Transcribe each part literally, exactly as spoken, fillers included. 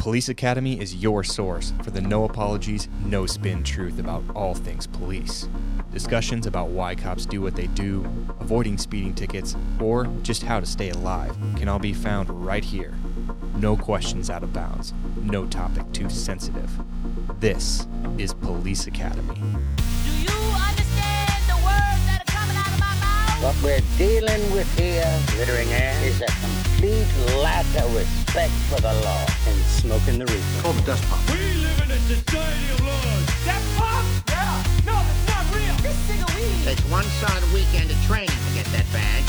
Police Academy is your source for the no apologies, no spin truth about all things police. Discussions about why cops do what they do, avoiding speeding tickets, or just how to stay alive can all be found right here. No questions out of bounds, no topic too sensitive. This is Police Academy. Do you understand the words that are coming out of my mouth? What we're dealing with here, glittering air, is a complete lack of respect for the law. And smoking the reefer. Called the dust pop. We live in a society of laws. That pop? Yeah. No, that's not real. This thing of weed. Takes one solid weekend of training to get that badge.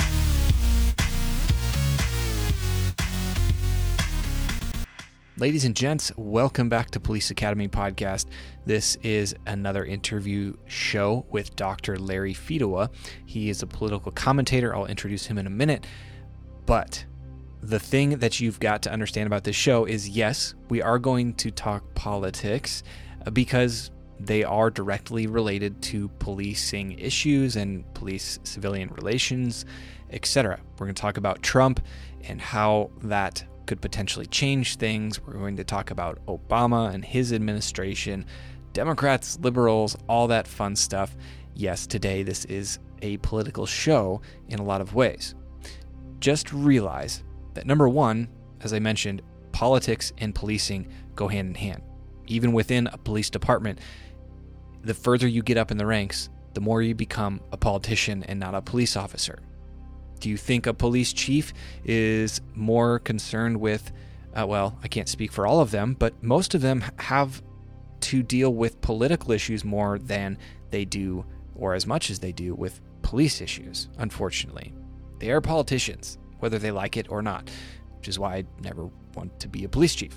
Ladies and gents, welcome back to Police Academy Podcast. This is another interview show with Doctor Larry Fedowa. He is a political commentator. I'll introduce him in a minute. But the thing that you've got to understand about this show is, yes, we are going to talk politics because they are directly related to policing issues and police-civilian relations, et cetera. We're going to talk about Trump and how that could potentially change things. We're going to talk about Obama and his administration, Democrats, liberals, all that fun stuff. Yes, today this is a political show in a lot of ways. Just realize that number one, as I mentioned, politics and policing go hand in hand. Even within a police department, the further you get up in the ranks, the more you become a politician and not a police officer. Do you think a police chief is more concerned with, uh, well, I can't speak for all of them, but most of them have to deal with political issues more than they do, or as much as they do, with police issues, unfortunately. They are politicians, whether they like it or not, which is why I never want to be a police chief.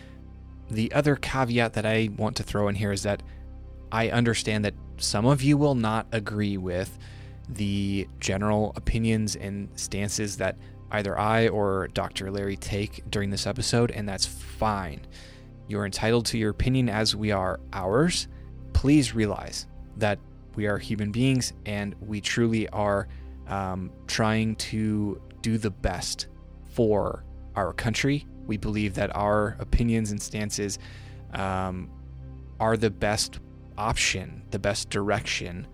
The other caveat that I want to throw in here is that I understand that some of you will not agree with the general opinions and stances that either I or Doctor Larry take during this episode, and that's fine. You're entitled to your opinion as we are ours. Please realize that we are human beings and we truly are um, trying to do the best for our country. We believe that our opinions and stances um, are the best option, the best direction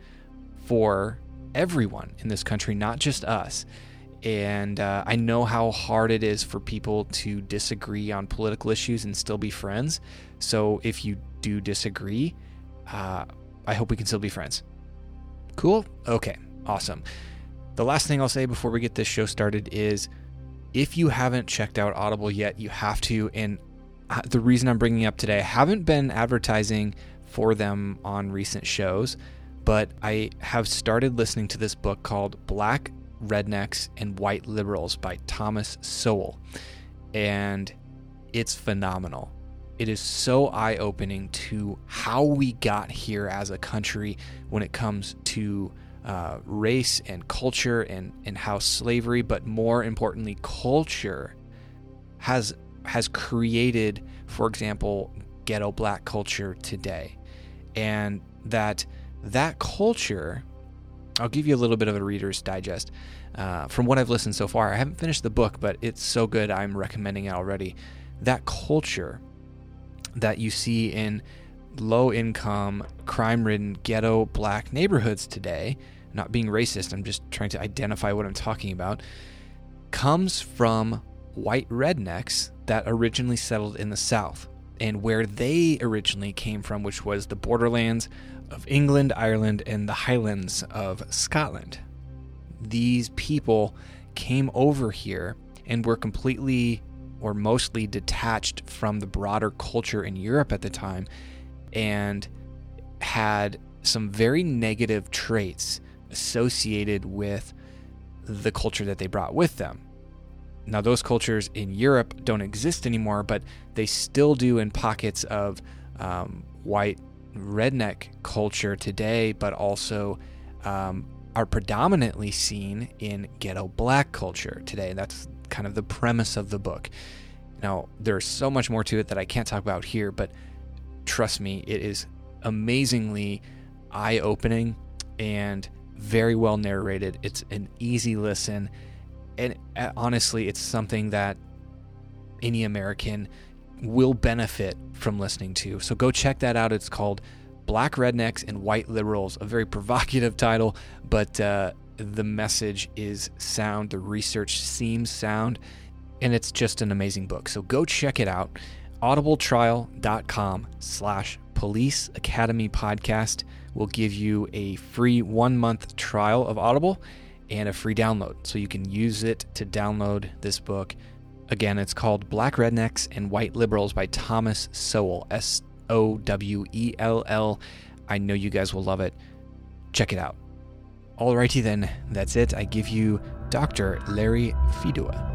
for everyone in this country, not just us. And uh, I know how hard it is for people to disagree on political issues and still be friends. So if you do disagree, uh, I hope we can still be friends. Cool? Okay, awesome. The last thing I'll say before we get this show started is if you haven't checked out Audible yet, you have to. And the reason I'm bringing it up today, I haven't been advertising for them on recent shows, but I have started listening to this book called Black Rednecks and White Liberals by Thomas Sowell. And it's phenomenal. It is so eye-opening to how we got here as a country when it comes to uh, race and culture and, and how slavery, but more importantly, culture has has created, for example, ghetto black culture today. And that that culture, I'll give you a little bit of a Reader's Digest. Uh, from what I've listened so far, I haven't finished the book, but it's so good I'm recommending it already. That culture that you see in low-income, crime-ridden, ghetto black neighborhoods today, not being racist, I'm just trying to identify what I'm talking about, comes from white rednecks that originally settled in the South, and where they originally came from, which was the borderlands of England, Ireland, and the Highlands of Scotland. These people came over here and were completely or mostly detached from the broader culture in Europe at the time and had some very negative traits associated with the culture that they brought with them. Now, those cultures in Europe don't exist anymore, but they still do in pockets of um, white redneck culture today, but also um, are predominantly seen in ghetto black culture today. That's kind of the premise of the book. Now, there's so much more to it that I can't talk about here, but trust me, it is amazingly eye-opening and very well narrated. It's an easy listen. And honestly, it's something that any American will benefit from listening to. So go check that out. It's called Black Rednecks and White Liberals, a very provocative title, but uh, the message is sound. The research seems sound, and it's just an amazing book. So go check it out. audibletrial.com slash Police Academy Podcast will give you a free one-month trial of Audible and a free download. So you can use it to download this book. Again, it's called Black Rednecks and White Liberals by Thomas Sowell, S O W E L L. I know you guys will love it. Check it out. Alrighty then, that's it. I give you Doctor Larry Fidua.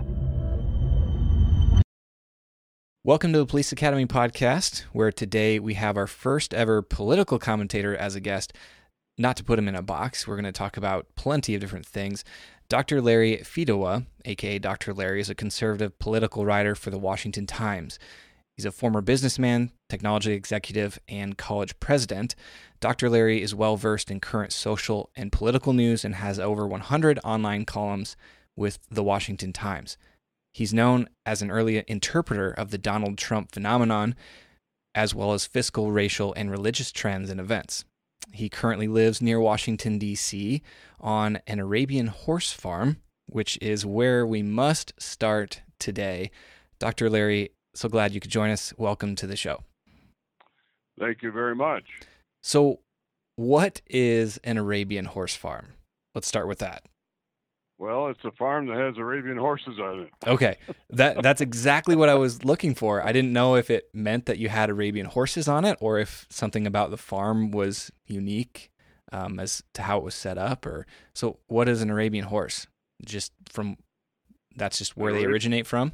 Welcome to the Police Academy Podcast, where today we have our first ever political commentator as a guest. Not to put him in a box, we're going to talk about plenty of different things. Doctor Larry Fidua, aka Doctor Larry, is a conservative political writer for the Washington Times. He's a former businessman, technology executive, and college president. Doctor Larry is well-versed in current social and political news and has over one hundred online columns with the Washington Times. He's known as an early interpreter of the Donald Trump phenomenon, as well as fiscal, racial, and religious trends and events. He currently lives near Washington, D C on an Arabian horse farm, which is where we must start today. Doctor Larry, so glad you could join us. Welcome to the show. Thank you very much. So, what is an Arabian horse farm? Let's start with that. Well, it's a farm that has Arabian horses on it. Okay, that that's exactly what I was looking for. I didn't know if it meant that you had Arabian horses on it, or if something about the farm was unique um, as to how it was set up. Or so, what is an Arabian horse? Just from that's just where they originate from.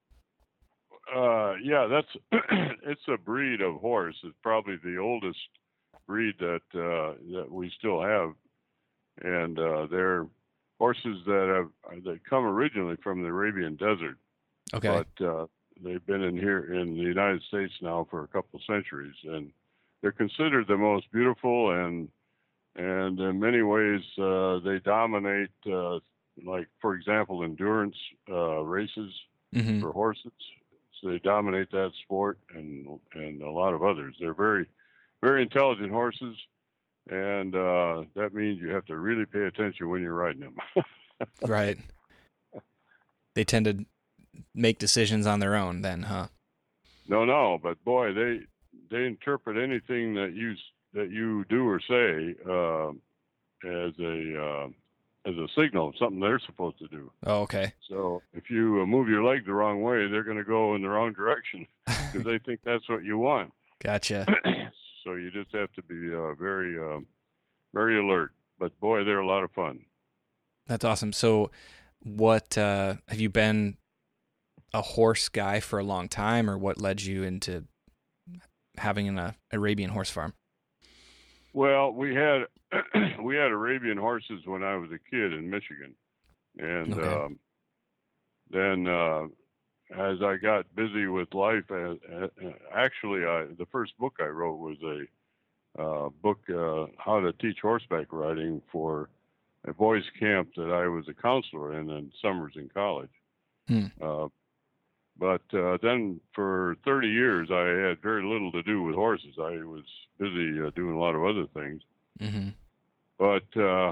Uh, yeah, that's it's a breed of horse. It's probably the oldest breed that uh, that we still have, and uh, they're horses that have that come originally from the Arabian Desert. Okay. But uh, they've been in here in the United States now for a couple centuries, and they're considered the most beautiful, and and in many ways uh, they dominate. Uh, like for example, endurance uh, races Mm-hmm. for horses. So they dominate that sport, and and a lot of others. They're very very intelligent horses. And uh, that means you have to really pay attention when you're riding them. Right. They tend to make decisions on their own then, huh? No, no, but boy, they they interpret anything that you that you do or say uh, as a uh, as a signal, something they're supposed to do. Oh, okay. So if you uh, move your leg the wrong way, they're going to go in the wrong direction because they think that's what you want. Gotcha. So you just have to be uh, very, uh, very alert. But boy, they're a lot of fun. That's awesome. So, what uh, have you been a horse guy for a long time, or what led you into having an uh, Arabian horse farm? Well, we had we had Arabian horses when I was a kid in Michigan, and Okay. um, then. Uh, As I got busy with life, uh, uh, actually, I, the first book I wrote was a uh, book, uh, How to Teach Horseback Riding, for a boys' camp that I was a counselor in in summers in college. Hmm. Uh, but uh, then for thirty years, I had very little to do with horses. I was busy uh, doing a lot of other things. Mm-hmm. But uh,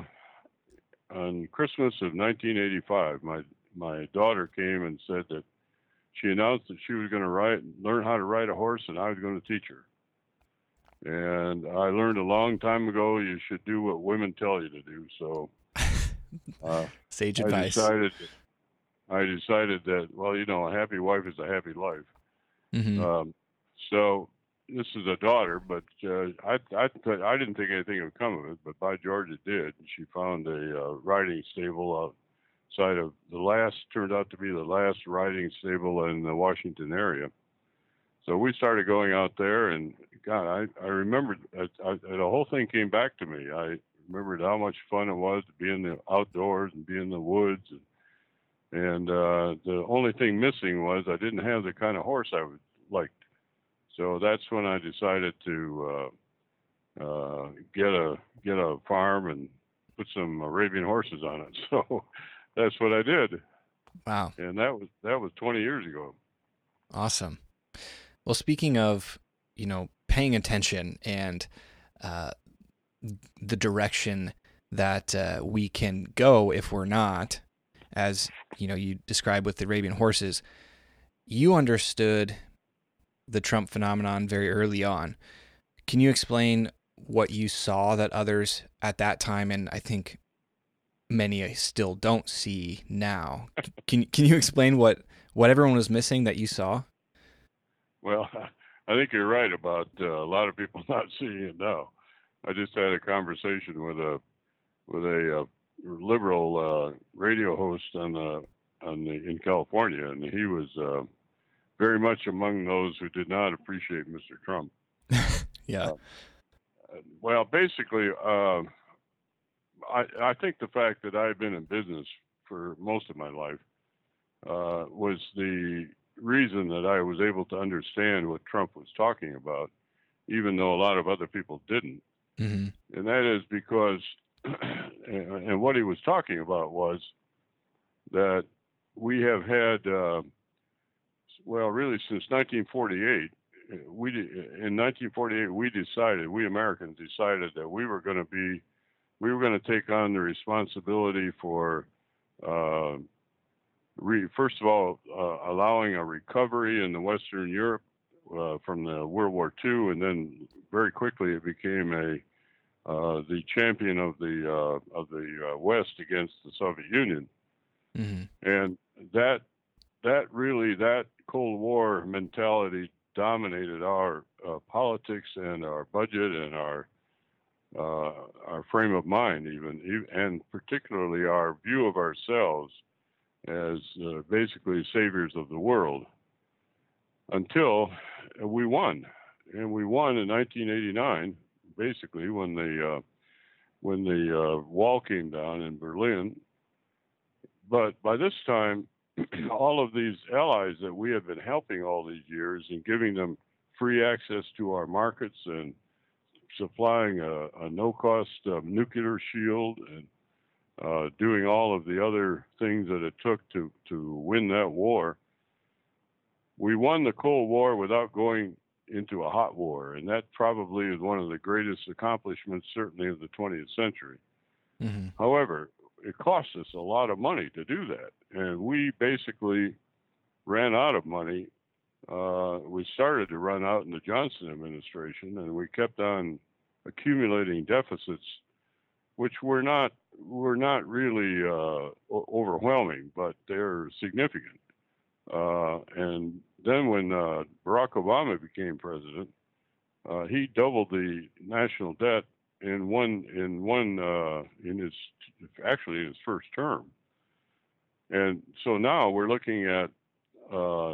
on Christmas of nineteen eighty-five, my, my daughter came and said that she announced that she was going to ride, learn how to ride a horse, and I was going to teach her. And I learned a long time ago you should do what women tell you to do. So uh, Sage I advice. decided, I decided that, well, you know, a happy wife is a happy life. Mm-hmm. Um, so this is a daughter, but uh, I, I, th- I didn't think anything would come of it, but by George it did. She found a uh, riding stable out. Side of the last turned out to be the last riding stable in the Washington area. So we started going out there, and God, I, I remembered I, I, the whole thing came back to me. I remembered how much fun it was to be in the outdoors and be in the woods, and, and uh, the only thing missing was I didn't have the kind of horse I would liked. So that's when I decided to uh, uh, get a get a farm and put some Arabian horses on it. So. That's what I did. Wow. And that was that was twenty years ago. Awesome. Well, speaking of, you know, paying attention and uh, the direction that uh, we can go if we're not, as you know, you described with the Arabian horses, you understood the Trump phenomenon very early on. Can you explain what you saw that others at that time, and I think many still don't see now? Can can you explain what, what everyone was missing that you saw? Well, I think you're right about uh, a lot of people not seeing it now. I just had a conversation with a with a uh, liberal uh, radio host on the on the in California, and he was uh, very much among those who did not appreciate Mister Trump. Yeah. Uh, well, basically, uh, I I think the fact that I've been in business for most of my life uh, was the reason that I was able to understand what Trump was talking about, even though a lot of other people didn't. Mm-hmm. And that is because, and what he was talking about was that we have had, uh, well, really since nineteen forty-eight, we in nineteen forty-eight we decided, we Americans decided that we were going to be, we were going to take on the responsibility for, uh, re, first of all, uh, allowing a recovery in the Western Europe uh, from the World War Two, and then very quickly it became a uh, the champion of the uh, of the uh, West against the Soviet Union, Mm-hmm. and that that really that Cold War mentality dominated our uh, politics and our budget and our uh, our frame of mind, even, and particularly our view of ourselves as uh, basically saviors of the world, until we won, and we won in nineteen eighty-nine, basically when the uh, when the uh, wall came down in Berlin. But by this time, all of these allies that we have been helping all these years and giving them free access to our markets and supplying a, a no-cost uh, nuclear shield and uh, doing all of the other things that it took to, to win that war, we won the Cold War without going into a hot war. And that probably is one of the greatest accomplishments, certainly of the twentieth century. Mm-hmm. However, it cost us a lot of money to do that. And we basically ran out of money. Uh, we started to run out in the Johnson administration, and we kept on accumulating deficits, which were not were not really uh, o- overwhelming, but they're significant. Uh, and then when uh, Barack Obama became president, uh, he doubled the national debt in one in one uh, in his actually in his first term. And so now we're looking at uh,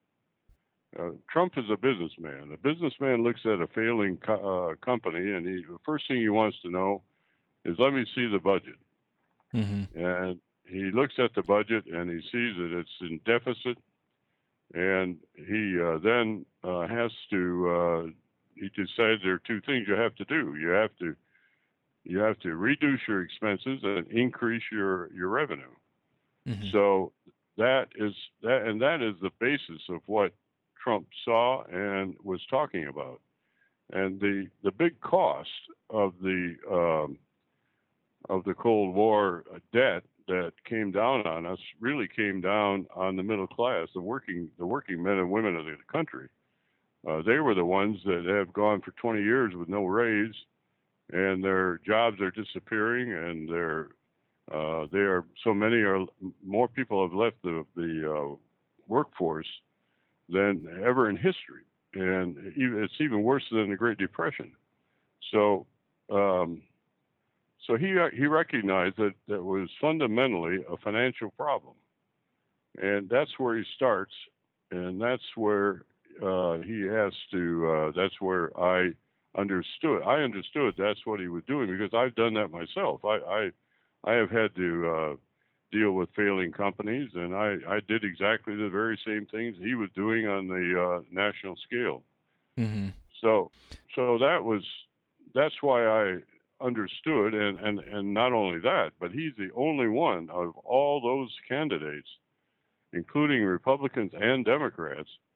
uh, Trump is a businessman. A businessman looks at a failing co- uh, company, and he, the first thing he wants to know is, let me see the budget. Mm-hmm. And he looks at the budget and he sees that it's in deficit, and he uh, then uh, has to. Uh, he decides there are two things you have to do. You have to you have to reduce your expenses and increase your your revenue. Mm-hmm. So that is that, and that is the basis of what Trump saw and was talking about. And the the big cost of the um, of the Cold War debt that came down on us really came down on the middle class, the working the working men and women of the country. Uh, they were the ones that have gone for twenty years with no raise, and their jobs are disappearing, and they're uh, they are so many are more people have left the the uh, workforce than ever in history, and even, it's even worse than the Great Depression. So. Um, So he he recognized that that was fundamentally a financial problem, and that's where he starts, and that's where uh, he has to. Uh, that's where I understood. I understood that's what he was doing, because I've done that myself. I I, I have had to uh, deal with failing companies, and I, I did exactly the very same things he was doing on the uh, national scale. Mm-hmm. So so that was that's why I understood, and, and, and not only that, but he's the only one of all those candidates, including Republicans and Democrats,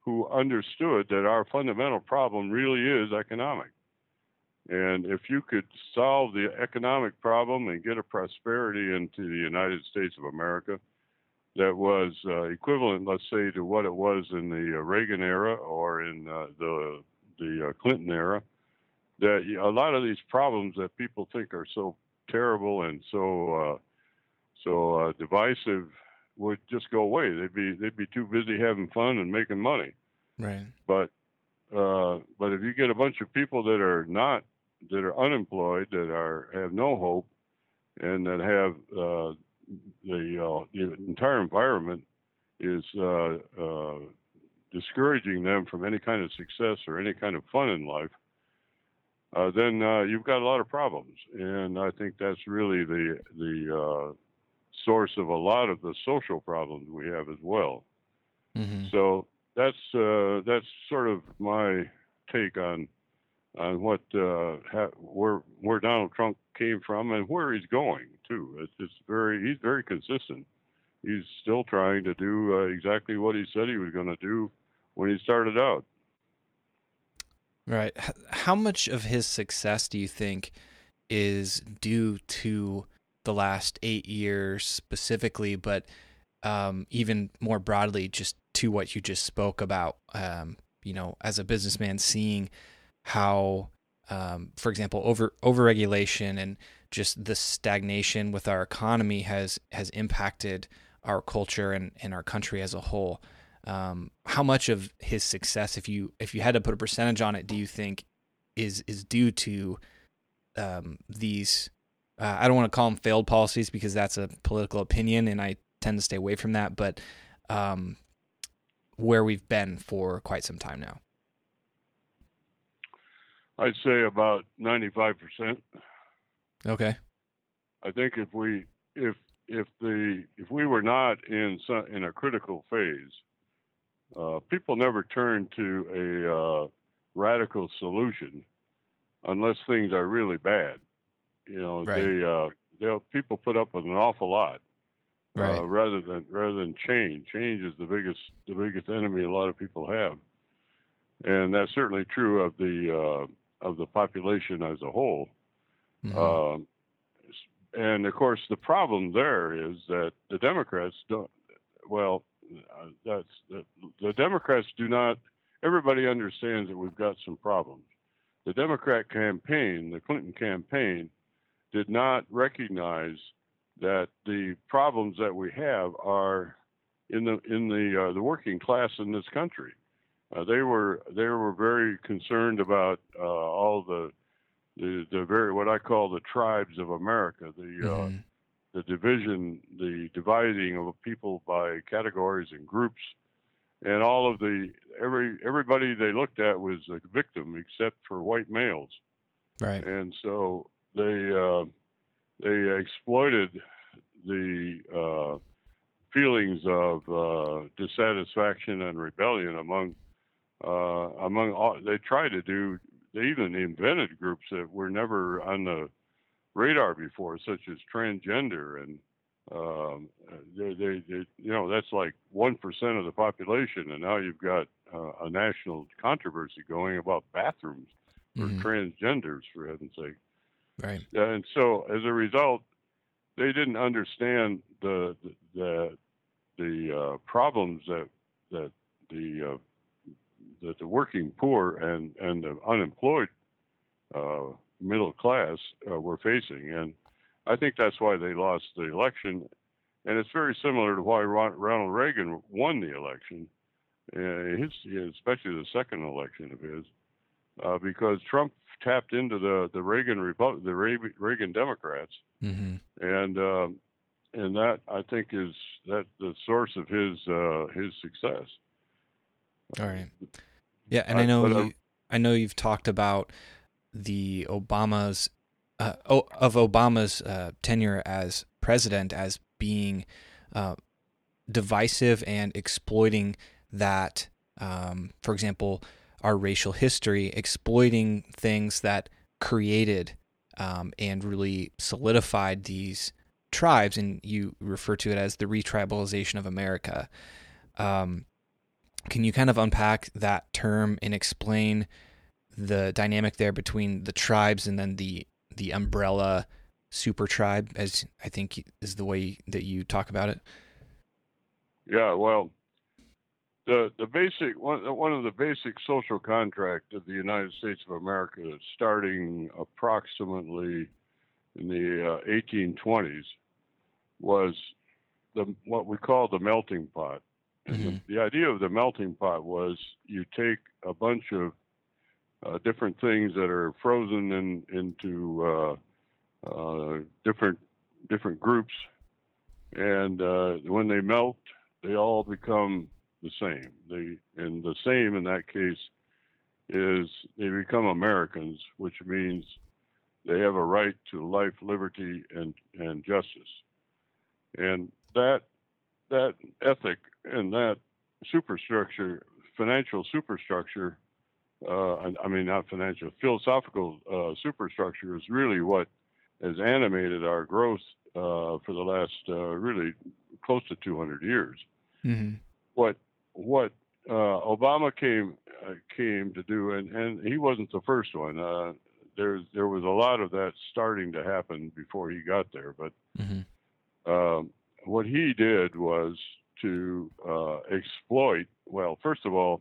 who understood that our fundamental problem really is economic. And if you could solve the economic problem and get a prosperity into the United States of America that was uh, equivalent, let's say, to what it was in the uh, Reagan era or in uh, the the uh, Clinton era, that a lot of these problems that people think are so terrible and so uh, so uh, divisive would just go away. They'd be they'd be too busy having fun and making money. Right. But uh, but if you get a bunch of people that are not that are unemployed, that are have no hope, and that have uh, the uh, the entire environment is uh, uh, discouraging them from any kind of success or any kind of fun in life, uh, then uh, you've got a lot of problems. And I think that's really the the uh, source of a lot of the social problems we have as well. Mm-hmm. So that's uh, that's sort of my take on on what uh, ha- where where Donald Trump came from and where he's going too. It's, it's very he's very consistent. He's still trying to do uh, exactly what he said he was going to do when he started out. Right. H- How much of his success do you think is due to the last eight years specifically, but um, even more broadly, just to what you just spoke about? Um, you know, as a businessman, seeing how, um, for example, over overregulation and just the stagnation with our economy has has impacted our culture and, and our country as a whole. Um, how much of his success, if you if you had to put a percentage on it, do you think is is due to um, these? Uh, I don't want to call them failed policies because that's a political opinion, and I tend to stay away from that. But um, where we've been for quite some time now. I'd say about ninety-five percent. Okay. I think if we if if the if we were not in some, in a critical phase, uh, people never turn to a uh, radical solution unless things are really bad. You know, Right. they uh, they'll people put up with an awful lot Right. uh, rather than rather than change. Change is the biggest the biggest enemy a lot of people have, and that's certainly true of the uh, of the population as a whole. Mhm. Um, and of course, the problem there is that the Democrats don't. Well, uh, that's the, the Democrats do not. Everybody understands that we've got some problems. The Democrat campaign, the Clinton campaign, did not recognize that the problems that we have are in the in the uh, the working class in this country. Uh, they were they were very concerned about uh, all the, the the very what I call the tribes of America, the uh, Mhm. the division, the dividing of people by categories and groups, and all of the every everybody they looked at was a victim except for white males, Right. and so they uh, they exploited the uh, feelings of uh, dissatisfaction and rebellion among. Uh, among all, they tried to do, they even invented groups that were never on the radar before, such as transgender, and um, they, they, they, you know, that's like one percent of the population, and now you've got uh, a national controversy going about bathrooms for Mhm. transgenders, for heaven's sake. Right. And so, as a result, they didn't understand the the the, the uh, problems that that the uh, that the working poor and, and the unemployed uh, middle class uh, were facing. And I think that's why they lost the election. And it's very similar to why Ron, Ronald Reagan won the election, uh, his, especially the second election of his, uh, because Trump tapped into the, the Reagan Repu- the Reagan Democrats. Mm-hmm. And um, and that, I think, is that the source of his uh, his success. All right. Yeah, and I- I know but, you. um, I know you've talked about the Obama's uh, oh, of Obama's uh, tenure as president as being uh, divisive and exploiting that. Um, for example, our racial history, exploiting things that created um, and really solidified these tribes, and you refer to it as the retribalization of America. Um, Can you kind of unpack that term and explain the dynamic there between the tribes and then the the umbrella super tribe, as I think is the way that you talk about it? Yeah, well, the the basic one one of the basic social contract of the United States of America, starting approximately in the uh, eighteen twenties, was the what we call the melting pot. And Mm-hmm. the, the idea of the melting pot was you take a bunch of uh, different things that are frozen in, into uh, uh, different different groups, and uh, when they melt, they all become the same. They and the same in that case is they become Americans, which means they have a right to life, liberty, and and justice. And that that ethic and that superstructure, financial superstructure, uh, I mean, not financial, philosophical uh, superstructure is really what has animated our growth uh, for the last uh, really close to two hundred years. Mm-hmm. What what uh, Obama came uh, came to do, and, and he wasn't the first one. Uh, there's there was a lot of that starting to happen before he got there, but Mm-hmm. um, what he did was to uh, exploit. Well, first of all,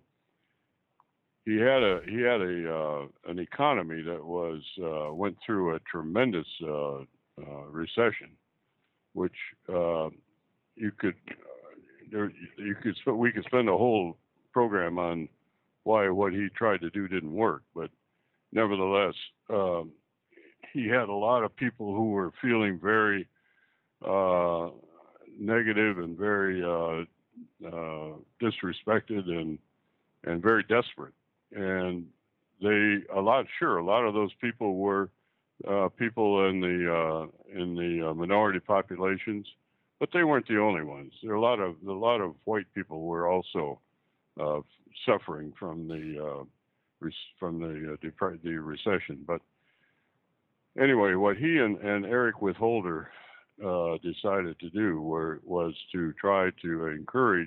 he had a he had a uh, an economy that was uh, went through a tremendous uh, uh, recession, which uh, you could uh, there you could sp- we could spend a whole program on why what he tried to do didn't work, but nevertheless, um, he had a lot of people who were feeling very uh, negative and very uh, uh, disrespected and and very desperate. And they a lot sure a lot of those people were uh, people in the uh, in the uh, minority populations, but they weren't the only ones. There are a lot of a lot of white people were also uh, suffering from the uh, from the uh, dep- the recession. But anyway, what he and, and Eric Witholder uh, decided to do were, was to try to encourage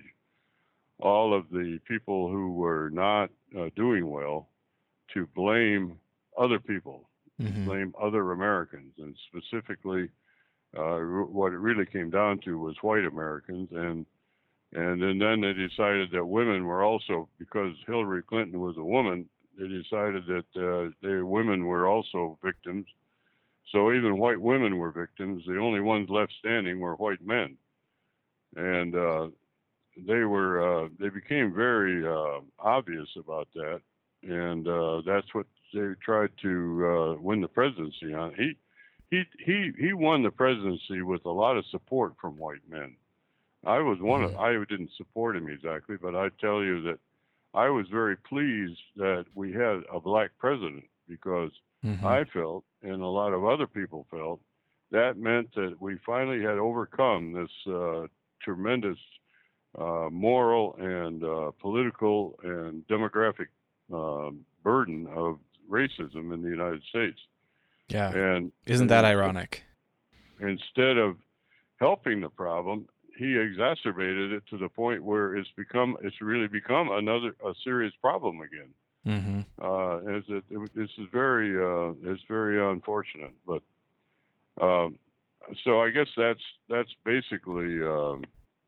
all of the people who were not uh, doing well to blame other people, Mm-hmm. blame other Americans, and specifically uh, what it really came down to was white Americans. And and, and then they decided that women were also, because Hillary Clinton was a woman, they decided that uh, they, women were also victims. So even white women were victims. The only ones left standing were white men. And uh, they were uh, they became very uh, obvious about that, and uh, that's what they tried to uh, win the presidency on. He he he he won the presidency with a lot of support from white men. I was one of I didn't support him exactly, but I tell you that I was very pleased that we had a black president, because Mm-hmm. I felt, and a lot of other people felt, that meant that we finally had overcome this uh, tremendous uh, moral and uh, political and demographic uh, burden of racism in the United States. Yeah. And Isn't that ironic? Instead of helping the problem, he exacerbated it to the point where it's become it's really become another a serious problem again. Mm-hmm. Uh, is it, it, this is very uh, it's very unfortunate, but um, so I guess that's that's basically um,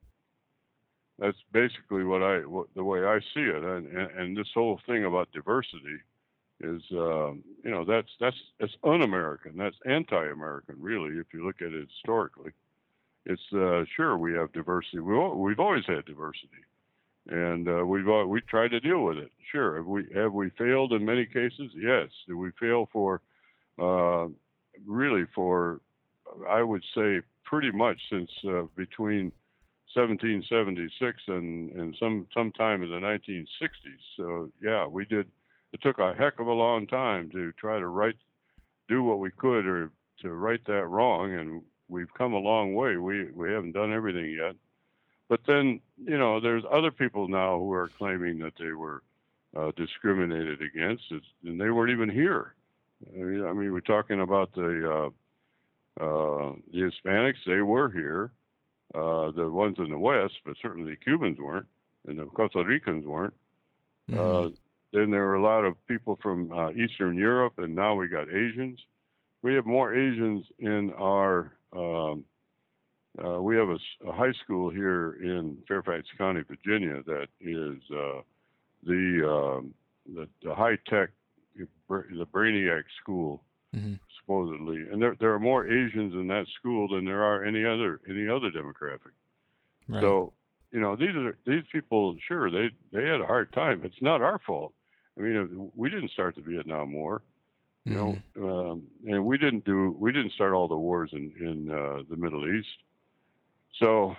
that's basically what I what, the way I see it, and, and and this whole thing about diversity is um, you know that's that's that's un-American, that's anti-American, really, if you look at it historically. It's uh, sure we have diversity, we we've always had diversity. And uh, we've uh, we tried to deal with it. Sure, have we have we failed in many cases? Yes. Did we fail for uh, really for I would say pretty much since uh, between seventeen seventy-six and and some sometime in the nineteen sixties. So yeah, we did. It took a heck of a long time to try to right do what we could or to right that wrong, and we've come a long way. We we haven't done everything yet. But then, you know, there's other people now who are claiming that they were uh, discriminated against, and they weren't even here. I mean, I mean we're talking about the uh, uh, the Hispanics. They were here, uh, the ones in the West, but certainly the Cubans weren't. and the Costa Ricans weren't. Mhm. Uh, then there were a lot of people from uh, Eastern Europe, and now we got Asians. We have more Asians in our. Um, uh, we have a, s- a high school here in Fairfax County, Virginia, that is uh, the, um, the the high tech, the Brainiac School, Mhm. supposedly, and there there are more Asians in that school than there are any other any other demographic. Right. So, you know, these are these people. Sure, they they had a hard time. It's not our fault. I mean, we didn't start the Vietnam War, you Mhm. know, um, and we didn't do we didn't start all the wars in in uh, the Middle East. So,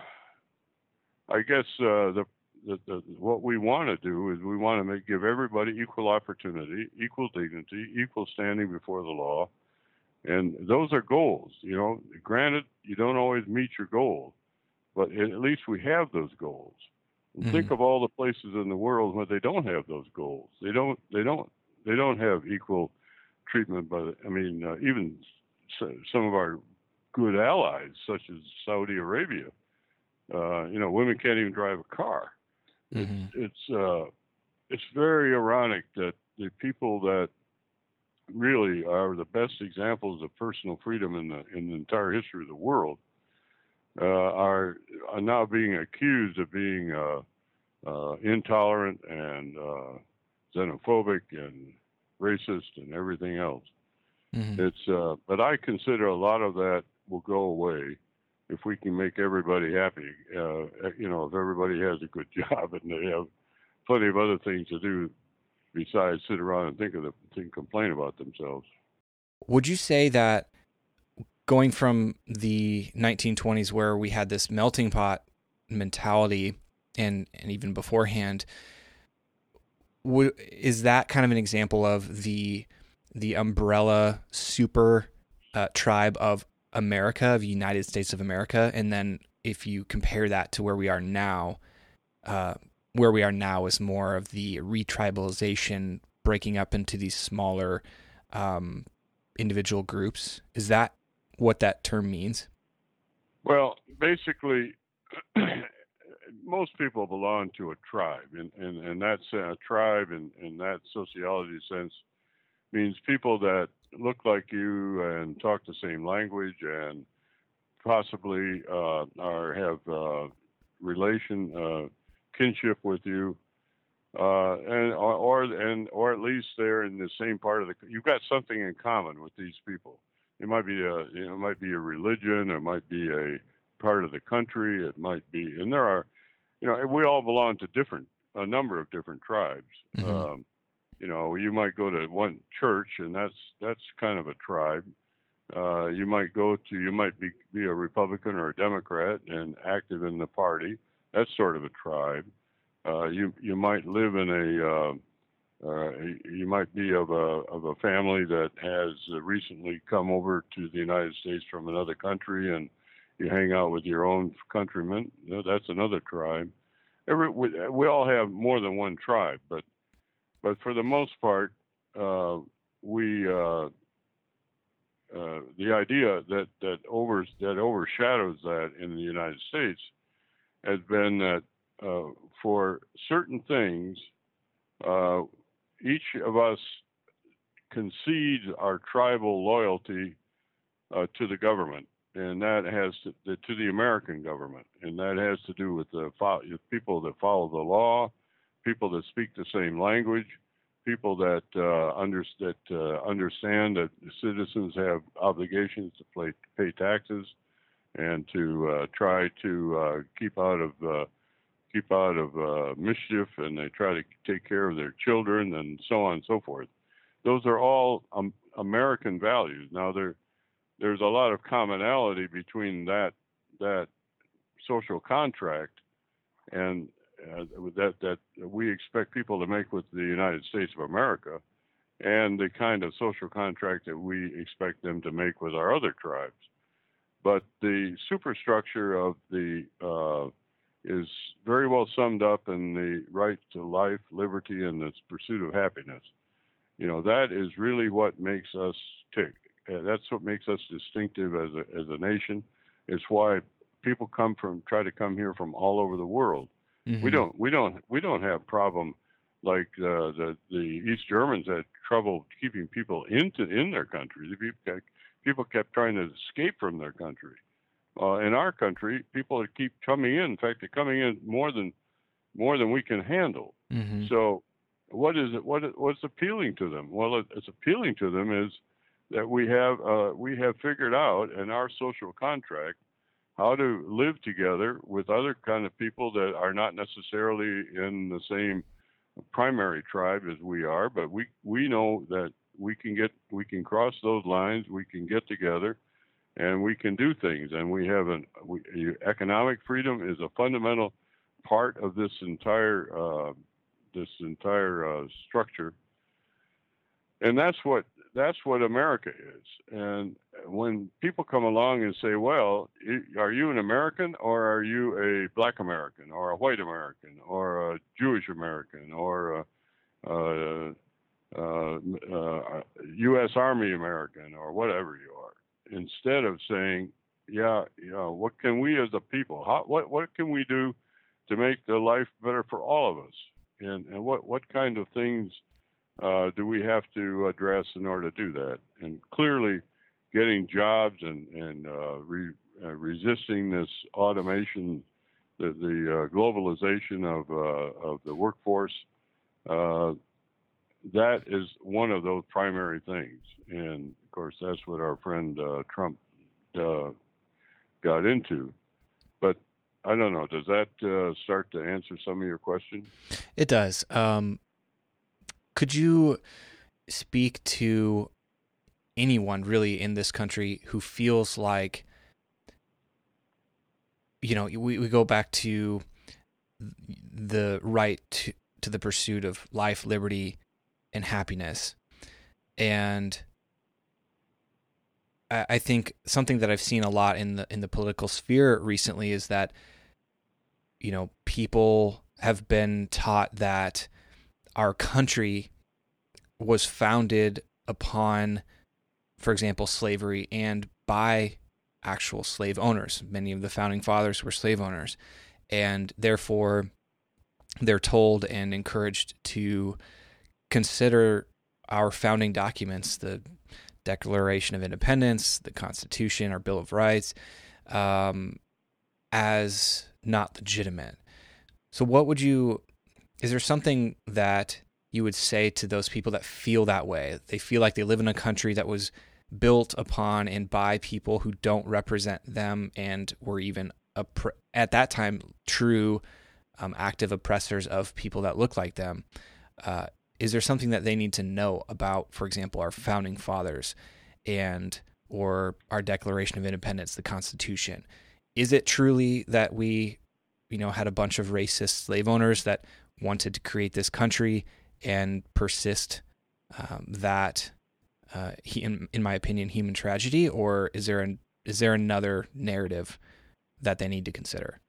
I guess uh, the, the the what we want to do is we want to make give everybody equal opportunity, equal dignity, equal standing before the law, and those are goals. You know, granted, you don't always meet your goals, but at least we have those goals. And Mhm. think of all the places in the world where they don't have those goals. They don't. They don't. They don't have equal treatment. But I mean, uh, even s- some of our good allies, such as Saudi Arabia, uh, you know, women can't even drive a car. Mhm. It's uh, it's very ironic that the people that really are the best examples of personal freedom in the in the entire history of the world uh, are are now being accused of being uh, uh, intolerant and uh, xenophobic and racist and everything else. Mhm. It's uh, but I consider a lot of that will go away if we can make everybody happy. Uh, you know, if everybody has a good job and they have plenty of other things to do besides sit around and think of the think, complain about themselves. Would you say that going from the nineteen twenties, where we had this melting pot mentality, and and even beforehand, would, is that kind of an example of the the umbrella super uh, tribe of America, of United States of America? And then if you compare that to where we are now, uh, where we are now is more of the retribalization, breaking up into these smaller um, individual groups. Is that what that term means? Well, basically, most people belong to a tribe, and and, and that's a tribe in, in that sociology sense means people that look like you and talk the same language and possibly uh, are have uh, relation uh, kinship with you, uh, and or, or and or at least they're in the same part of the. You've got something in common with these people. It might be a you know, it might be a religion, it might be a part of the country, it might be, and there are, you know, we all belong to different a number of different tribes. Mhm. Um, you know, you might go to one church, and that's that's kind of a tribe. Uh, you might go to, you might be, be a Republican or a Democrat and active in the party. That's sort of a tribe. Uh, you you might live in a, uh, uh, you might be of a of a family that has recently come over to the United States from another country, and you hang out with your own countrymen. You know, that's another tribe. Every we, we all have more than one tribe, but but for the most part, uh, we. Uh, Uh, the idea that that over that overshadows that in the United States has been that uh, for certain things, uh, each of us concedes our tribal loyalty uh, to the government, and that has to, the, to the American government, and that has to do with the people that follow the law, people that speak the same language, people that uh, under, that uh, understand that citizens have obligations to pay, pay taxes and to uh, try to uh, keep out of uh, keep out of uh, mischief, and they try to take care of their children and so on and so forth. Those are all um, American values. Now there there's a lot of commonality between that that social contract and uh, that that we expect people to make with the United States of America, and the kind of social contract that we expect them to make with our other tribes. But the superstructure of the uh, is very well summed up in the right to life, liberty, and the pursuit of happiness. You know, that is really what makes us tick. Uh, that's what makes us distinctive as a as a nation. It's why people come from try to come here from all over the world. Mhm. We don't we don't we don't have problem like uh, the the East Germans had trouble keeping people into in their country. The people kept, people kept trying to escape from their country. Uh, in our country, people keep coming in. In fact, they're coming in more than more than we can handle. Mhm. So, what is it? What what's appealing to them? Well, it, it's appealing to them is that we have uh, we have figured out in our social contract how to live together with other kind of people that are not necessarily in the same primary tribe as we are, but we we know that we can get we can cross those lines, we can get together, and we can do things. And we have an we, economic freedom is a fundamental part of this entire uh, this entire uh, structure, and that's what that's what America is. And when people come along and say, "Well, are you an American or are you a Black American or a white American or a Jewish American or a, a, a, a U S Army American or whatever you are?" Instead of saying, "Yeah, you know, what can we as a people? How, what what can we do to make the life better for all of us? And and what what kind of things uh, do we have to address in order to do that?" And clearly, getting jobs and and uh, re, uh, resisting this automation, the, the uh, globalization of uh, of the workforce, uh, that is one of those primary things. And of course, that's what our friend uh, Trump uh, got into. But I don't know. Does that uh, start to answer some of your question? It does. Um, could you speak to anyone really in this country who feels like, you know, we, we go back to the right to, to the pursuit of life, liberty, and happiness. And I, I think something that I've seen a lot in the in the political sphere recently is that, you know, people have been taught that our country was founded upon, for example, slavery and by actual slave owners. Many of the founding fathers were slave owners, and therefore they're told and encouraged to consider our founding documents, the Declaration of Independence, the Constitution, our Bill of Rights, um, as not legitimate. So what would you, is there something that you would say to those people that feel that way? They feel like they live in a country that was built upon and by people who don't represent them and were even, opp- at that time, true um, active oppressors of people that look like them. Uh, is there something that they need to know about, for example, our founding fathers and or our Declaration of Independence, the Constitution? Is it truly that we, you know, had a bunch of racist slave owners that wanted to create this country and persist um, that, uh, he, in, in my opinion, human tragedy? Or is there an, is there another narrative that they need to consider?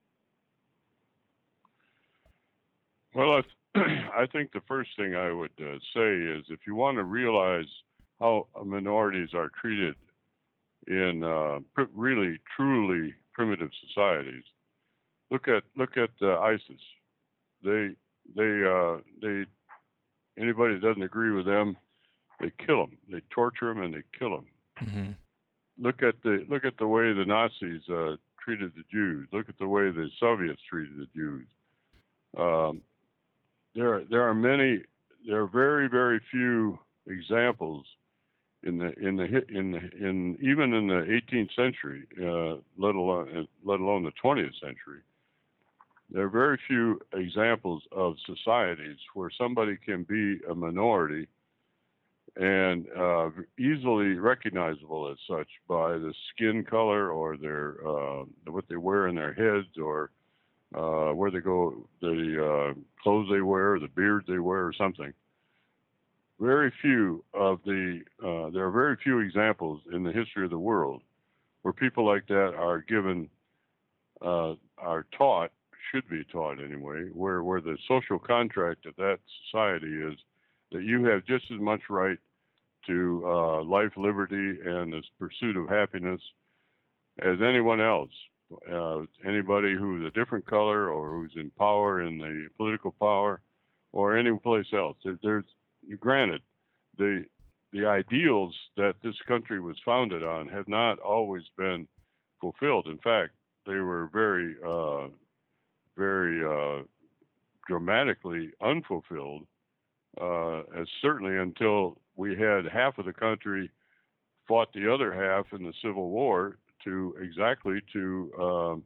Well, I, th- I think the first thing I would uh, say is if you want to realize how minorities are treated in uh, pr- really, truly primitive societies, look at look at uh, ISIS. They they uh, they anybody that doesn't agree with them, they kill them. They torture them and they kill them. Mm-hmm. Look at the look at the way the Nazis uh, treated the Jews. Look at the way the Soviets treated the Jews. Um, there there are many. There are very very few examples in the in the in the, in even in the eighteenth century, uh, let alone let alone the twentieth century. There are very few examples of societies where somebody can be a minority and uh, easily recognizable as such by the skin color or their uh, what they wear in their heads or uh, where they go, the uh, clothes they wear, the beard they wear, or something. Very few of the uh, there are very few examples in the history of the world where people like that are given uh, are taught, should be taught anyway, where where the social contract of that society is that you have just as much right to uh, life, liberty, and the pursuit of happiness as anyone else. uh, anybody who's a different color or who's in power, in the political power, or any place else. There, there's, granted, the the ideals that this country was founded on have not always been fulfilled. In fact, they were very, uh, very uh, dramatically unfulfilled, uh, as certainly until we had half of the country fought the other half in the Civil War to exactly to um,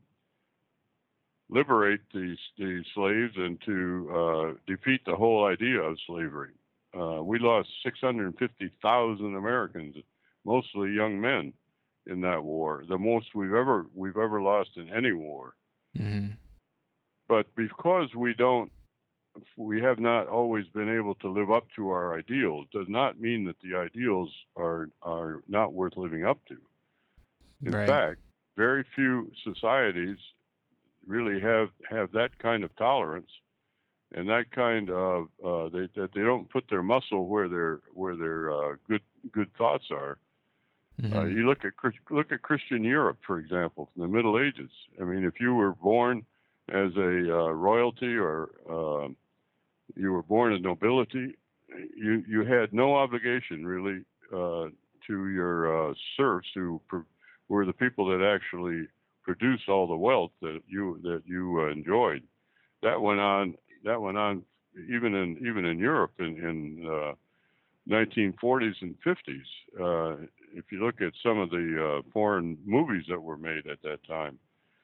liberate the, the slaves and to uh, defeat the whole idea of slavery. Uh, we lost six hundred fifty thousand Americans, mostly young men, in that war. The most we've ever we've ever lost in any war. Mm-hmm. But because we don't, we have not always been able to live up to our ideals, does not mean that the ideals are are not worth living up to. In Right. fact, very few societies really have have that kind of tolerance and that kind of uh, they that they don't put their muscle where their where their uh, good good thoughts are. Mm-hmm. Uh, you look at Chris- look at Christian Europe, for example, from the Middle Ages. I mean, if you were born as a uh, royalty or uh, you were born as nobility, you you had no obligation really uh, to your uh, serfs, who pr- were the people that actually produced all the wealth that you that you uh, enjoyed. That went on. That went on even in even in Europe in in uh, nineteen forties and fifties. Uh, if you look at some of the uh, foreign movies that were made at that time,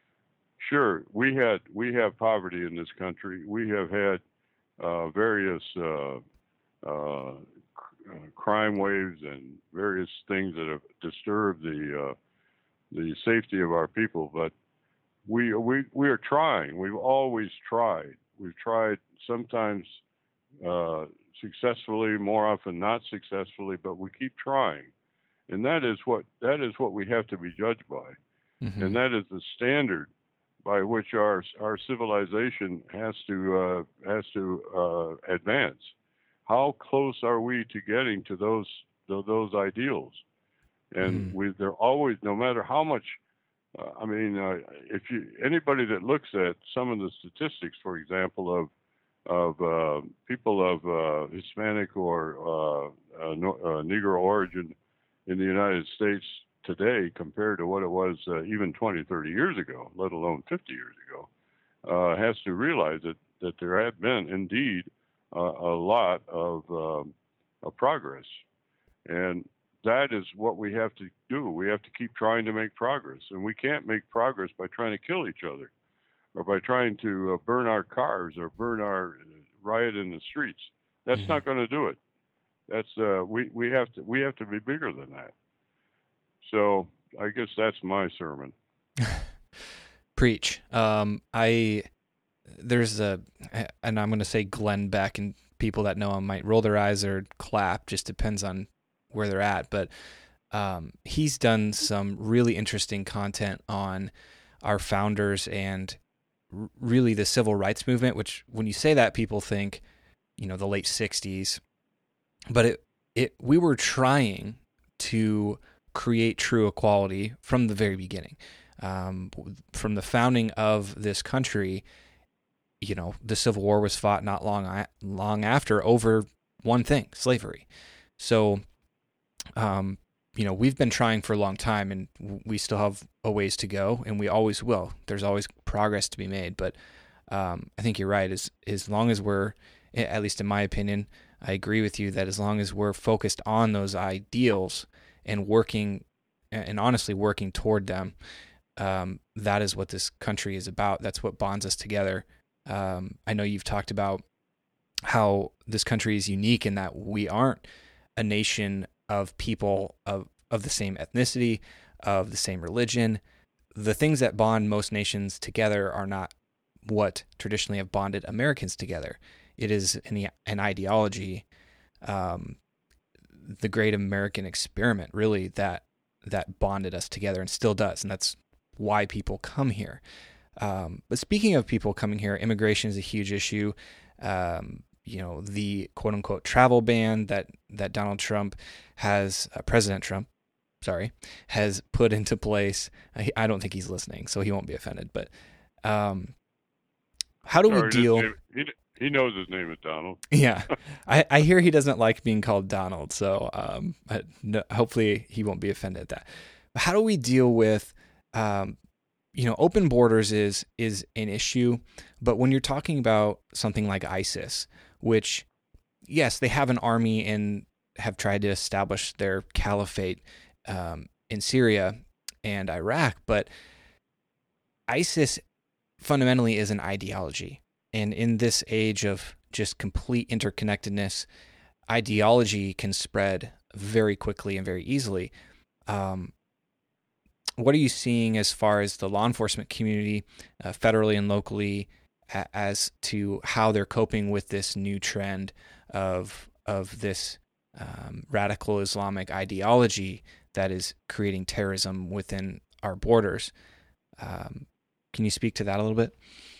sure, we had we have poverty in this country. We have had uh, various uh, uh, crime waves and various things that have disturbed the uh, the safety of our people. But we we we are trying. We've always tried. We've tried sometimes uh, successfully, more often not successfully, but we keep trying. And that is what that is what we have to be judged by. Mm-hmm. And that is the standard by which our our civilization has to uh, has to uh, advance. How close are we to getting to those to those ideals? And Mm. we they're always, no matter how much. Uh, I mean, uh, if you anybody that looks at some of the statistics, for example, of of uh, people of uh, Hispanic or uh, uh, no, uh, Negro origin in the United States today compared to what it was uh, even twenty, thirty years ago, let alone fifty years ago, uh, has to realize that, that there have been indeed uh, a lot of, um, of progress. And that is what we have to do. We have to keep trying to make progress. And we can't make progress by trying to kill each other or by trying to uh, burn our cars or burn our riot in the streets. That's Mm-hmm. not going to do it. That's uh, we, we have to we have to be bigger than that. So I guess that's my sermon. Preach. Um, I there's a, and I'm going to say Glenn Beck, and people that know him might roll their eyes or clap. Just depends on where they're at. But um, he's done some really interesting content on our founders and r- really the civil rights movement. Which, when you say that, people think, you know, the late sixties. But it it we were trying to create true equality from the very beginning. Um, from the founding of this country, you know, the Civil War was fought not long long after over one thing, slavery. So, um, you know, we've been trying for a long time, and we still have a ways to go, and we always will. There's always progress to be made, but um, I think you're right. As as long as we're, at least in my opinion, I agree with you that as long as we're focused on those ideals and working, and honestly working toward them, um, that is what this country is about. That's what bonds us together. Um, I know you've talked about how this country is unique in that we aren't a nation of people of, of the same ethnicity, of the same religion. The things that bond most nations together are not what traditionally have bonded Americans together. It is an, an ideology, um, the great American experiment, really, that that bonded us together and still does, and that's why people come here. Um, but speaking of people coming here, immigration is a huge issue. Um, you know, the quote unquote travel ban that, that Donald Trump has, uh, President Trump sorry, has put into place. I, I don't think he's listening, so he won't be offended. But um, how do Sorry, we his deal? name- he, he knows his name is Donald. Yeah, I, I hear he doesn't like being called Donald, so um, but no, hopefully he won't be offended at that. But how do we deal with, um, you know, open borders is is an issue, but when you're talking about something like ISIS, which, yes, they have an army and have tried to establish their caliphate um, in Syria and Iraq, but ISIS fundamentally is an ideology. And in this age of just complete interconnectedness, ideology can spread very quickly and very easily. Um, what are you seeing as far as the law enforcement community, uh, federally and locally, a- as to how they're coping with this new trend of of this um, radical Islamic ideology that is creating terrorism within our borders? Um, can you speak to that a little bit?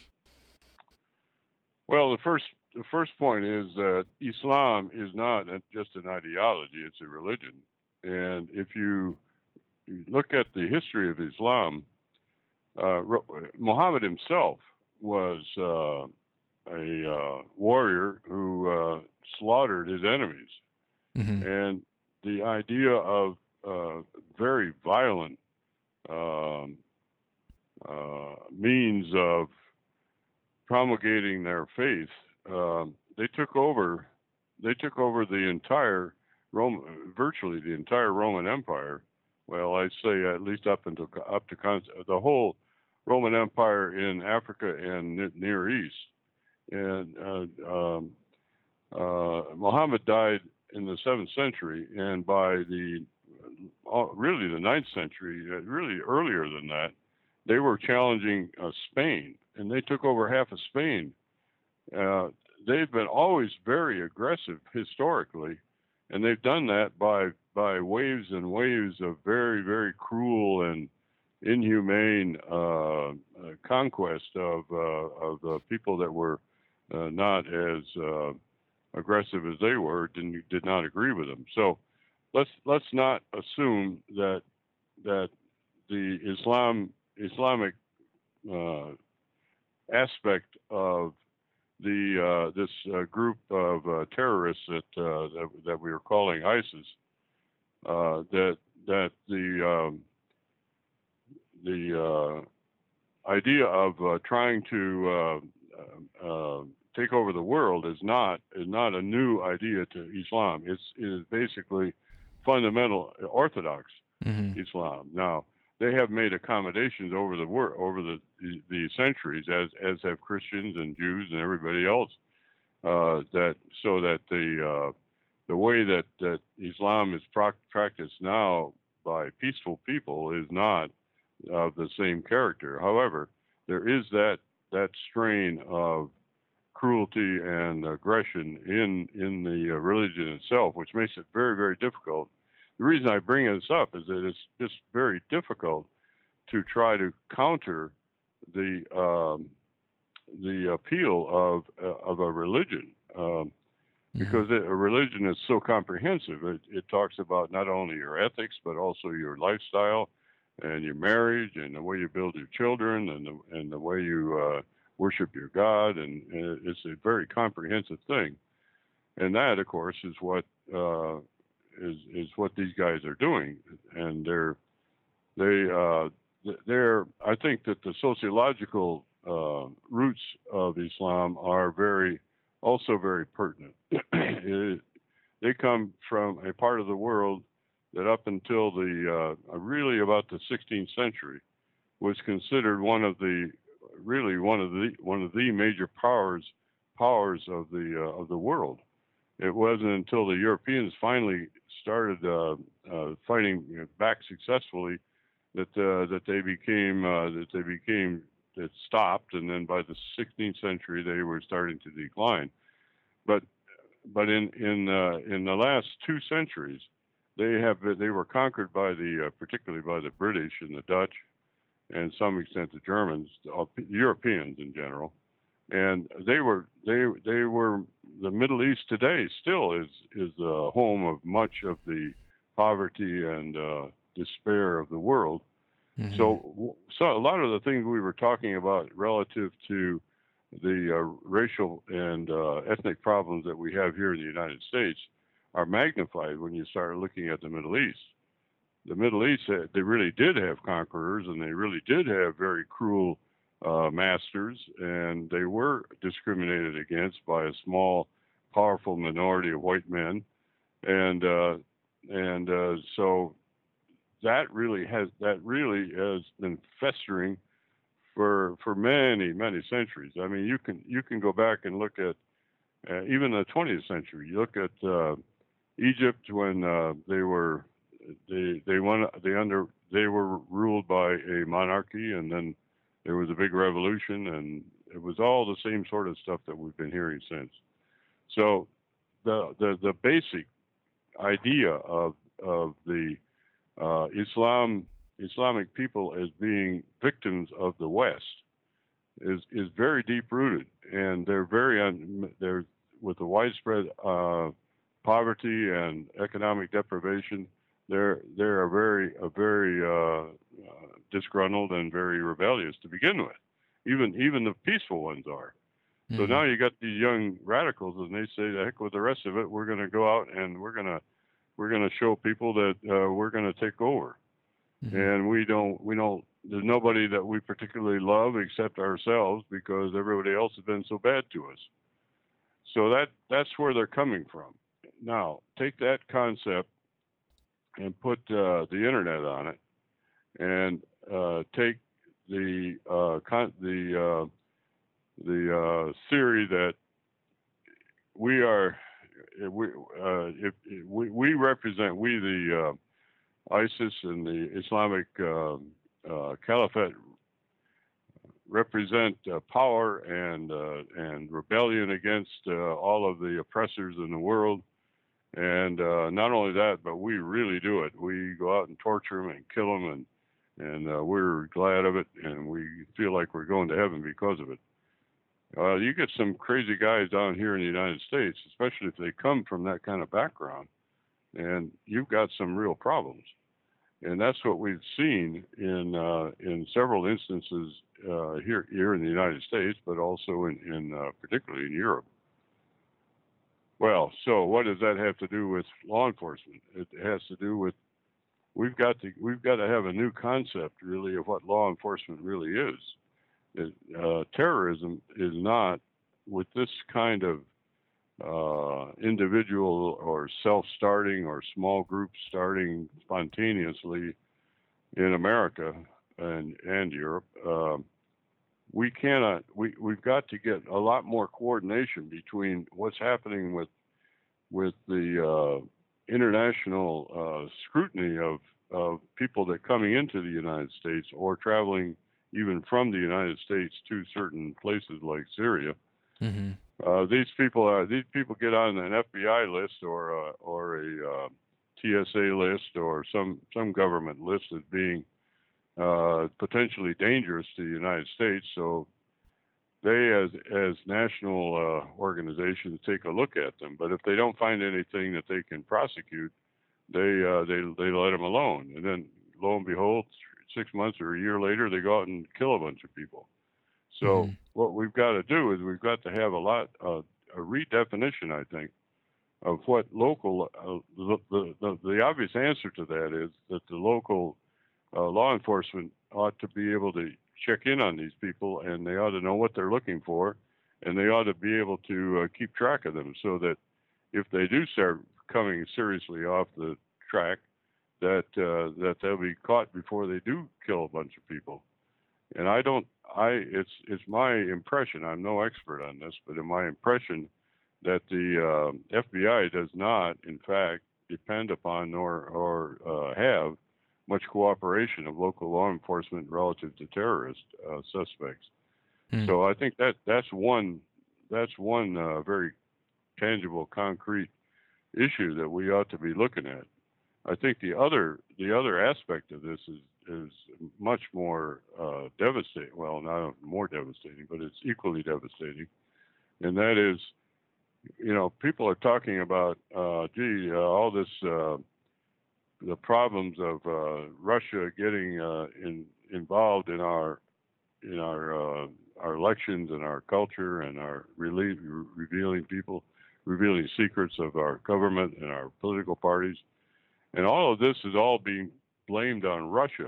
Well, the first the first point is that Islam is not a- just an ideology; it's a religion. And if you, you look at the history of Islam, uh, Ro- Muhammad himself was uh, a uh, warrior who uh, slaughtered his enemies, Mm-hmm. and the idea of uh, very violent um, uh, means of promulgating their faith, um, they took over. They took over the entire Rome, virtually the entire Roman Empire. Well, I'd say at least up until up to con- the whole Roman Empire in Africa and N- Near East. And uh, um, uh, Muhammad died in the seventh century, and by the uh, really the ninth century, uh, really earlier than that, they were challenging uh, Spain, and they took over half of Spain. Uh, they've been always very aggressive historically, and they've done that by by waves and waves of very, very cruel and inhumane uh, uh, conquest of uh, of the people that were uh, not as uh, aggressive as they were, didn't did not agree with them. So let's let's not assume that that the Islam Islamic uh, aspect of the uh, this uh, group of uh, terrorists that, uh, that that we are calling ISIS, uh, that that the um, the uh, idea of uh, trying to uh, uh, take over the world is not is not a new idea to Islam. It's it is basically fundamental Orthodox Mm-hmm. Islam. Now they have made accommodations over the wor- over the, the the centuries, as as have Christians and Jews and everybody else. Uh, that so that the uh, the way that, that Islam is pro- practiced now by peaceful people is not of the same character. However, there is that that strain of cruelty and aggression in in the uh, religion itself, which makes it very, very difficult. The reason I bring this up is that it's just very difficult to try to counter the um, the appeal of uh, of a religion, um, because it, a religion is so comprehensive. It, it talks about not only your ethics but also your lifestyle and your marriage and the way you build your children and the, and the way you uh, worship your God, and, and it's a very comprehensive thing. And that, of course, is what uh, is is what these guys are doing, and they're they uh, they're. I think that the sociological uh, roots of Islam are very also very pertinent. it, they come from a part of the world that up until the uh, really about the sixteenth century was considered one of the really one of the one of the major powers powers of the uh, of the world. It wasn't until the Europeans finally started uh, uh, fighting back successfully that uh, that they became uh, that they became it stopped, and then by the sixteenth century they were starting to decline. But but in in uh, in the last two centuries, they have they were conquered by the uh, particularly by the British and the Dutch, and to some extent the Germans, uh, Europeans in general, and they were they they were the Middle East today still is is the home of much of the poverty and uh, despair of the world. Mhm. So, so a lot of the things we were talking about relative to the uh, racial and uh, ethnic problems that we have here in the United States are magnified when you start looking at the Middle East. The Middle East, uh, they really did have conquerors, and they really did have very cruel uh, masters, and they were discriminated against by a small, powerful minority of white men, and uh, and uh, so that really has that really has been festering for for many many centuries. I mean, you can you can go back and look at uh, even the twentieth century. You look at uh, Egypt when uh, they were they they won they under they were ruled by a monarchy, and then there was a big revolution, and it was all the same sort of stuff that we've been hearing since. So the the the basic idea of of the uh, Islam Islamic people as being victims of the West is is very deep rooted, and they're very un, they're with the widespread uh, poverty and economic deprivation. They're they're a very a very uh, uh, disgruntled and very rebellious to begin with. Even even the peaceful ones are. Mhm. So now you got these young radicals, and they say, "The heck with the rest of it. We're going to go out and we're going to we're going to show people that uh, we're going to take over." Mhm. And we don't we don't there's nobody that we particularly love except ourselves, because everybody else has been so bad to us. So that that's where they're coming from. Now take that concept and put uh, the internet on it, and uh, take the uh, con- the uh, the uh, theory that we are we uh, if, if we, we represent we the uh, ISIS and the Islamic uh, uh, Caliphate represent uh, power and uh, and rebellion against uh, all of the oppressors in the world. And uh, not only that, but we really do it. We go out and torture them and kill them, and and uh, we're glad of it, and we feel like we're going to heaven because of it. Uh, you get some crazy guys down here in the United States, especially if they come from that kind of background, and you've got some real problems. And that's what we've seen in uh, in several instances uh, here here in the United States, but also in, in uh, particularly in Europe. Well, so what does that have to do with law enforcement? It has to do with we've got to we've got to have a new concept really of what law enforcement really is. It, uh, terrorism is not, with this kind of uh, individual or self-starting or small groups starting spontaneously in America and and Europe. Uh, we cannot. We we've got to get a lot more coordination between what's happening with with the uh, international uh, scrutiny of of people that are coming into the United States or traveling even from the United States to certain places like Syria. Mhm. Uh, these people are these people get on an F B I list or uh, or a uh, T S A list or some some government list as being uh, potentially dangerous to the United States. So they, as as national uh, organizations, take a look at them. But if they don't find anything that they can prosecute, they uh, they they let them alone. And then lo and behold, six months or a year later, they go out and kill a bunch of people. So Mhm. what we've got to do is we've got to have a lot uh, a redefinition, I think, of what local. Uh, the, the, the the obvious answer to that is that the local uh, law enforcement ought to be able to check in on these people, and they ought to know what they're looking for, and they ought to be able to uh, keep track of them, so that if they do start coming seriously off the track, that uh, that they'll be caught before they do kill a bunch of people. And I don't, I it's it's my impression. I'm no expert on this, but in my impression that the uh, F B I does not, in fact, depend upon or or uh, have much cooperation of local law enforcement relative to terrorist uh, suspects. Hmm. So I think that that's one that's one uh, very tangible, concrete issue that we ought to be looking at. I think the other the other aspect of this is is much more uh, devastating. Well, not more devastating, but it's equally devastating, and that is, you know, people are talking about, uh, gee, uh, all this uh, the problems of uh, Russia getting uh, in, involved in our in our uh, our elections and our culture and our rele- revealing people, revealing secrets of our government and our political parties, and all of this is all being blamed on Russia.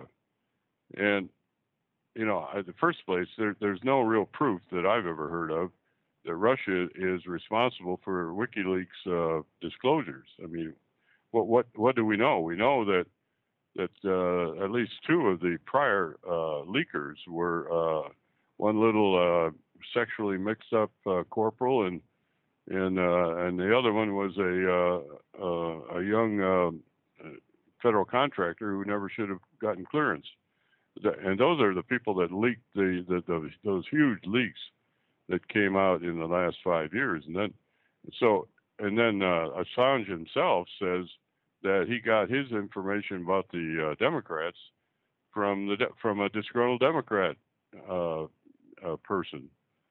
And you know, in the first place, there, there's no real proof that I've ever heard of that Russia is responsible for WikiLeaks uh, disclosures. I mean, what what what do we know? We know that that uh, at least two of the prior uh, leakers were uh, one little uh, sexually mixed up uh, corporal, and and uh, and the other one was a uh, uh, a young uh, federal contractor who never should have gotten clearance. And those are the people that leaked the, the, the those huge leaks that came out in the last five years. And then, so, and then uh, Assange himself says that he got his information about the uh, Democrats from the from a disgruntled Democrat uh, uh, person.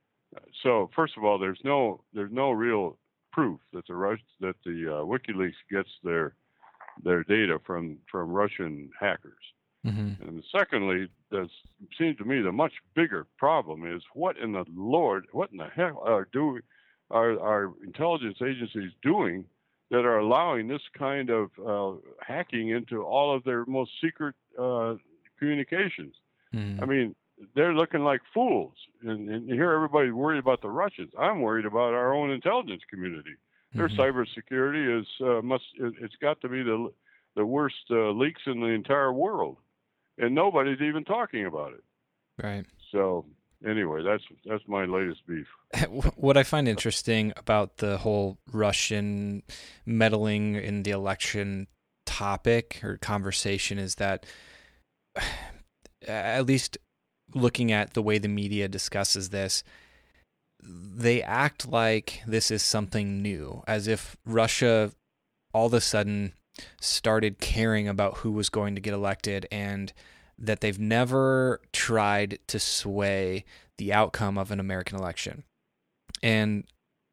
So, first of all, there's no there's no real proof that the Rus- that the uh, WikiLeaks gets their their data from from Russian hackers. Mm-hmm. And secondly, there seems to me the much bigger problem is what in the Lord, what in the hell are do are our intelligence agencies doing that are allowing this kind of uh, hacking into all of their most secret uh, communications? Mm-hmm. I mean, they're looking like fools, and, and here everybody's worried about the Russians. I'm worried about our own intelligence community. Their mm-hmm. cybersecurity is uh, must it's got to be the the worst uh, leaks in the entire world. And nobody's even talking about it. Right. So anyway, that's that's my latest beef. What I find interesting about the whole Russian meddling in the election topic or conversation is that, at least looking at the way the media discusses this, they act like this is something new, as if Russia all of a sudden started caring about who was going to get elected, and that they've never tried to sway the outcome of an American election. And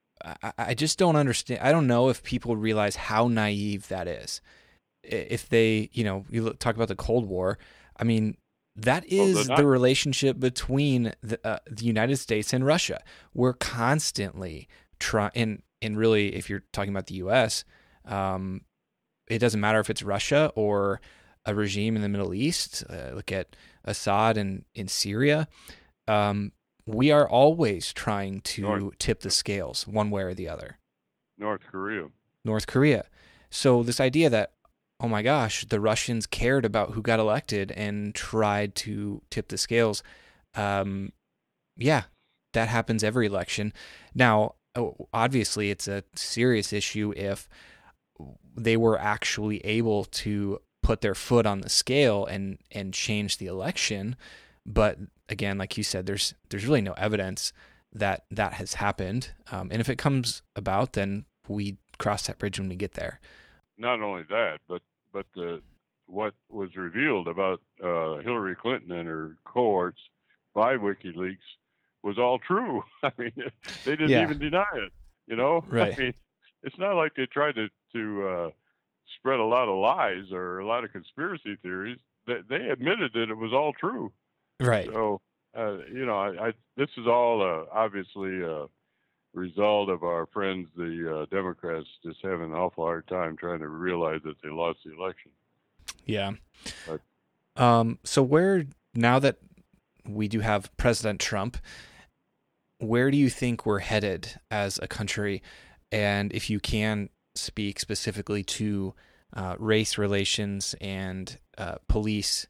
I, I just don't understand. I don't know if people realize how naive that is. If they, you know, you talk about the Cold War, I mean, that is well, the relationship between the, uh, the United States and Russia. We're constantly trying, and, and really, if you're talking about the U S, um, it doesn't matter if it's Russia or a regime in the Middle East. Uh, look at Assad in, in Syria. Um, we are always trying to North. tip the scales one way or the other. North Korea. North Korea. So this idea that, oh my gosh, the Russians cared about who got elected and tried to tip the scales. Um, yeah, that happens every election. Now, obviously, it's a serious issue if they were actually able to put their foot on the scale and, and change the election. But again, like you said, there's there's really no evidence that that has happened. Um, and if it comes about, then we cross that bridge when we get there. Not only that, but but the what was revealed about uh, Hillary Clinton and her cohorts by WikiLeaks was all true. I mean, they didn't yeah. even deny it. You know, right? I mean, it's not like they tried to to uh, spread a lot of lies or a lot of conspiracy theories. They, they admitted that it was all true. Right. So, uh, you know, I, I, this is all uh, obviously a result of our friends, the uh, Democrats, just having an awful hard time trying to realize that they lost the election. Yeah. But, um. So where, now that we do have President Trump, where do you think we're headed as a country? And if you can speak specifically to uh, race relations and uh, police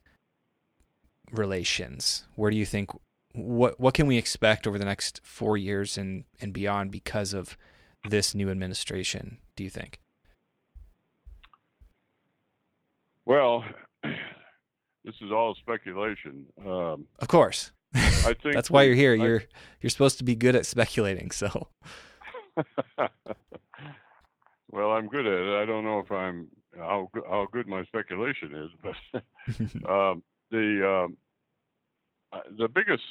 relations, where do you think, what what can we expect over the next four years and, and beyond because of this new administration, do you think? Well, this is all speculation. Um, of course. I think that's why you're here. I, you're you're supposed to be good at speculating, so. Well, I'm good at it. I don't know if I'm how how good my speculation is, but um, the um, the biggest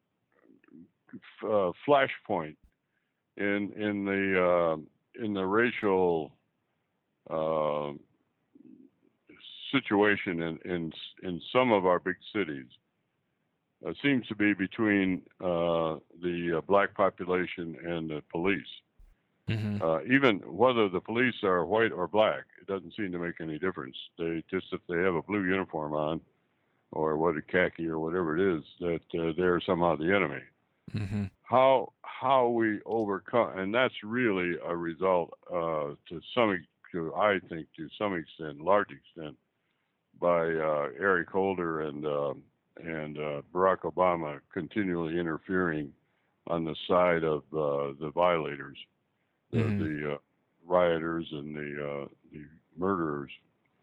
uh, flashpoint in in the uh, in the racial uh, situation in, in in some of our big cities uh, seems to be between uh, the uh, black population and the police. Mm-hmm. Uh, even whether the police are white or black, it doesn't seem to make any difference. They just, if they have a blue uniform on, or what a khaki or whatever it is, that uh, they're somehow the enemy. Mm-hmm. How how we overcome, and that's really a result uh, to some, to, I think to some extent, large extent, by uh, Eric Holder and uh, and uh, Barack Obama continually interfering on the side of uh, the violators. Mm-hmm. The, the uh, rioters and the uh, the murderers.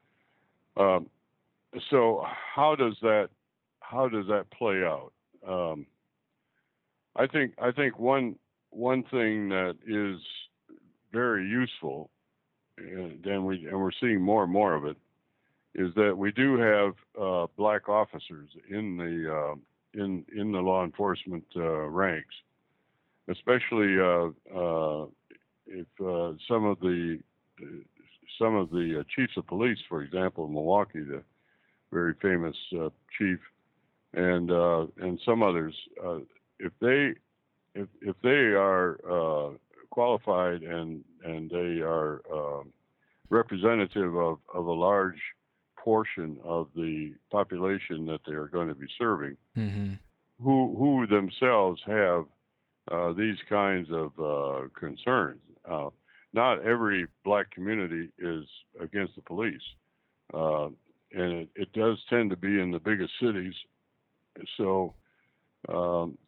Um, so how does that how does that play out? Um, I think I think one one thing that is very useful, and then we and we're seeing more and more of it, is that we do have uh, black officers in the uh, in in the law enforcement uh, ranks, especially. Uh, uh, If uh, some of the some of the uh, chiefs of police, for example, in Milwaukee, the very famous uh, chief, and uh, and some others, uh, if they if if they are uh, qualified and and they are uh, representative of, of a large portion of the population that they are going to be serving, Mm-hmm. who who themselves have uh, these kinds of uh, concerns. Uh, not every black community is against the police, uh, and it, it does tend to be in the biggest cities. So, um,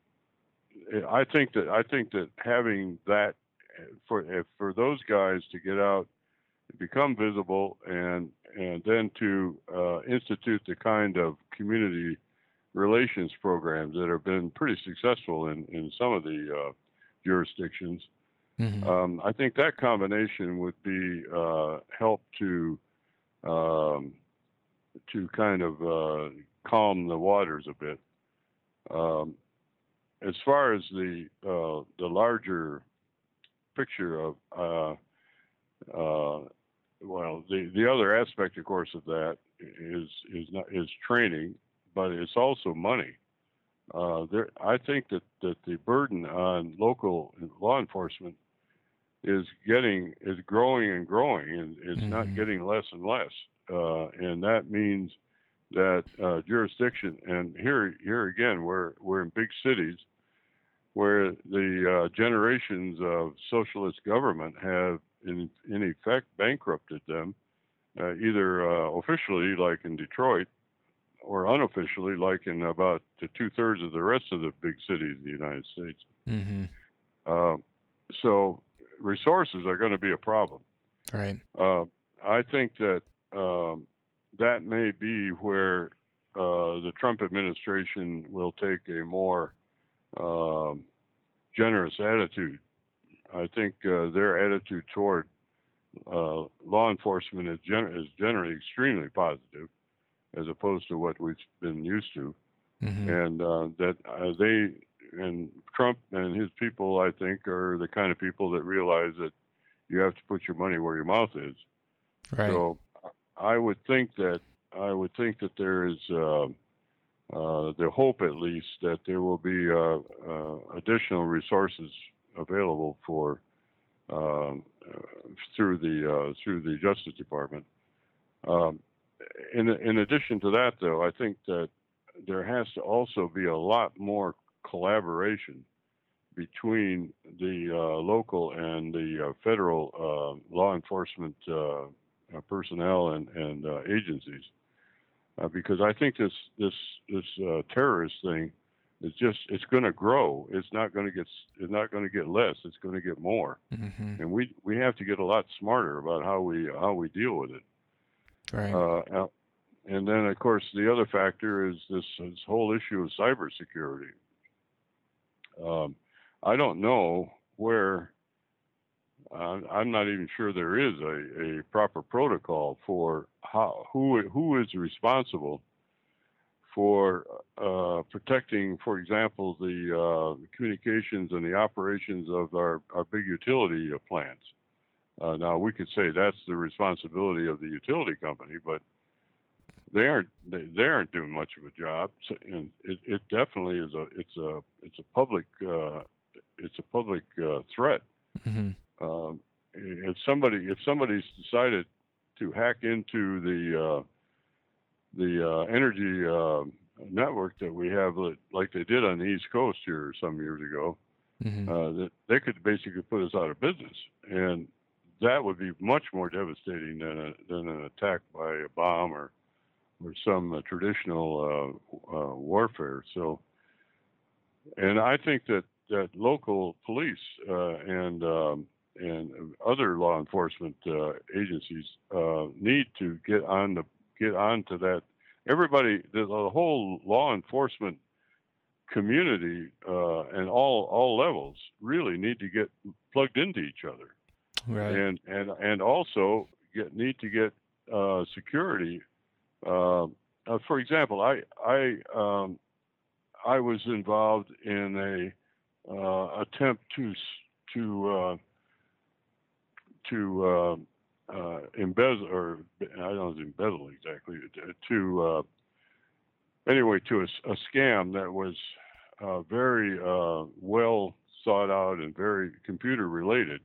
I think that I think that having that for for those guys to get out, become visible, and and then to uh, institute the kind of community relations programs that have been pretty successful in in some of the uh, jurisdictions. Mm-hmm. Um, I think that combination would be uh, help to um, to kind of uh, calm the waters a bit. Um, as far as the uh, the larger picture of uh, uh, well, the, the other aspect, of course, of that is is not is training, but it's also money. Uh, there, I think that, that the burden on local law enforcement is getting is growing and growing, and it's Mm-hmm. not getting less and less. Uh, and that means that uh, jurisdiction, and here here again, we're we're in big cities where the uh, generations of socialist government have in in effect bankrupted them, uh, either uh, officially like in Detroit, or unofficially like in about two thirds of the rest of the big cities of the United States. Mm-hmm. Uh, so resources are going to be a problem. Right. Uh, I think that um, that may be where uh, the Trump administration will take a more um, generous attitude. I think uh, their attitude toward uh, law enforcement is, gen- is generally extremely positive, as opposed to what we've been used to, Mm-hmm. and uh, that uh, they and Trump and his people, I think, are the kind of people that realize that you have to put your money where your mouth is. Right. So I would think that I would think that there is uh, uh, the hope, at least, that there will be uh, uh, additional resources available for um, uh, through the uh, through the Justice Department. Um, in in addition to that, though, I think that there has to also be a lot more collaboration between the uh, local and the uh, federal uh, law enforcement uh, uh, personnel and, and uh, agencies, uh, because I think this this this uh, terrorist thing is just it's going to grow. It's not going to get it's not going to get less. It's going to get more, Mm-hmm. and we we have to get a lot smarter about how we how we deal with it. Right. Uh, and then, of course, the other factor is this, this whole issue of cybersecurity. Um, I don't know where, uh, I'm not even sure there is a, a proper protocol for how who who is responsible for uh, protecting, for example, the uh, communications and the operations of our, our big utility plants. Uh, now, we could say that's the responsibility of the utility company, but they aren't they, they aren't doing much of a job. So, and it, it definitely is a it's a it's a public uh, it's a public uh, threat. Mm-hmm. Um, if somebody if somebody's decided to hack into the uh, the uh, energy uh, network that we have, like they did on the East Coast here some years ago, Mm-hmm. uh, that they could basically put us out of business, and that would be much more devastating than a, than an attack by a bomb or or some uh, traditional uh, uh, warfare. So, and I think that that local police uh, and um, and other law enforcement uh, agencies uh, need to get on the get onto that. Everybody, the, the whole law enforcement community uh, and all all levels really need to get plugged into each other, Right. and and and also get need to get uh, security. Uh, uh, for example, I I um, I was involved in a uh, attempt to to uh, to uh, uh, embezzle, or I don't know embezzle exactly, to uh, anyway to a, a scam that was uh, very uh, well thought out and very computer related,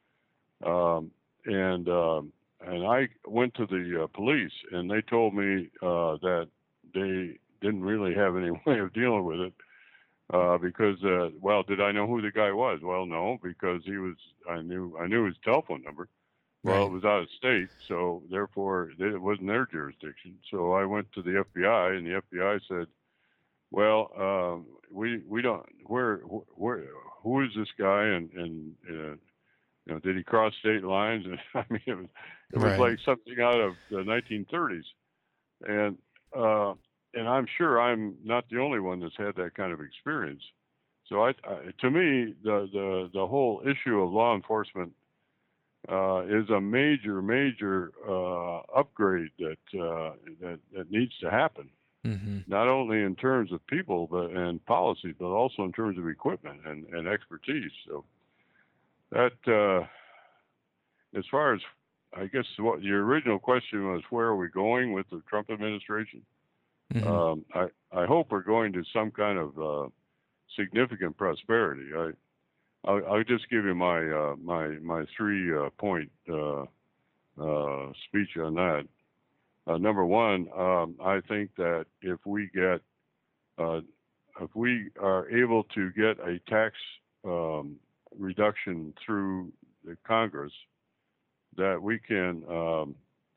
um, and um, and I went to the uh, police, and they told me uh, that they didn't really have any way of dealing with it. Uh, because, uh, well, did I know who the guy was? Well, no, because he was, I knew, I knew his telephone number. Well, Right. it was out of state, so therefore it wasn't their jurisdiction. So I went to the F B I, and the F B I said, well, um, we, we don't, where, where, who is this guy? And, and, uh, you know, did he cross state lines? And I mean, it was, it was Right. like something out of the nineteen thirties. And, uh, and I'm sure I'm not the only one that's had that kind of experience. So I, I to me, the, the, the whole issue of law enforcement uh, is a major, major uh, upgrade that, uh, that that needs to happen. Mm-hmm. Not only in terms of people but and policy, but also in terms of equipment and, and expertise. So that, uh, as far as I guess what your original question was, where are we going with the Trump administration? Mm-hmm. Um, I, I hope we're going to some kind of uh, significant prosperity. I, I'll, I'll just give you my uh, my my three uh, point uh, uh, speech on that. Uh, number one, um, I think that if we get uh, if we are able to get a tax um, reduction through the Congress, that we can um,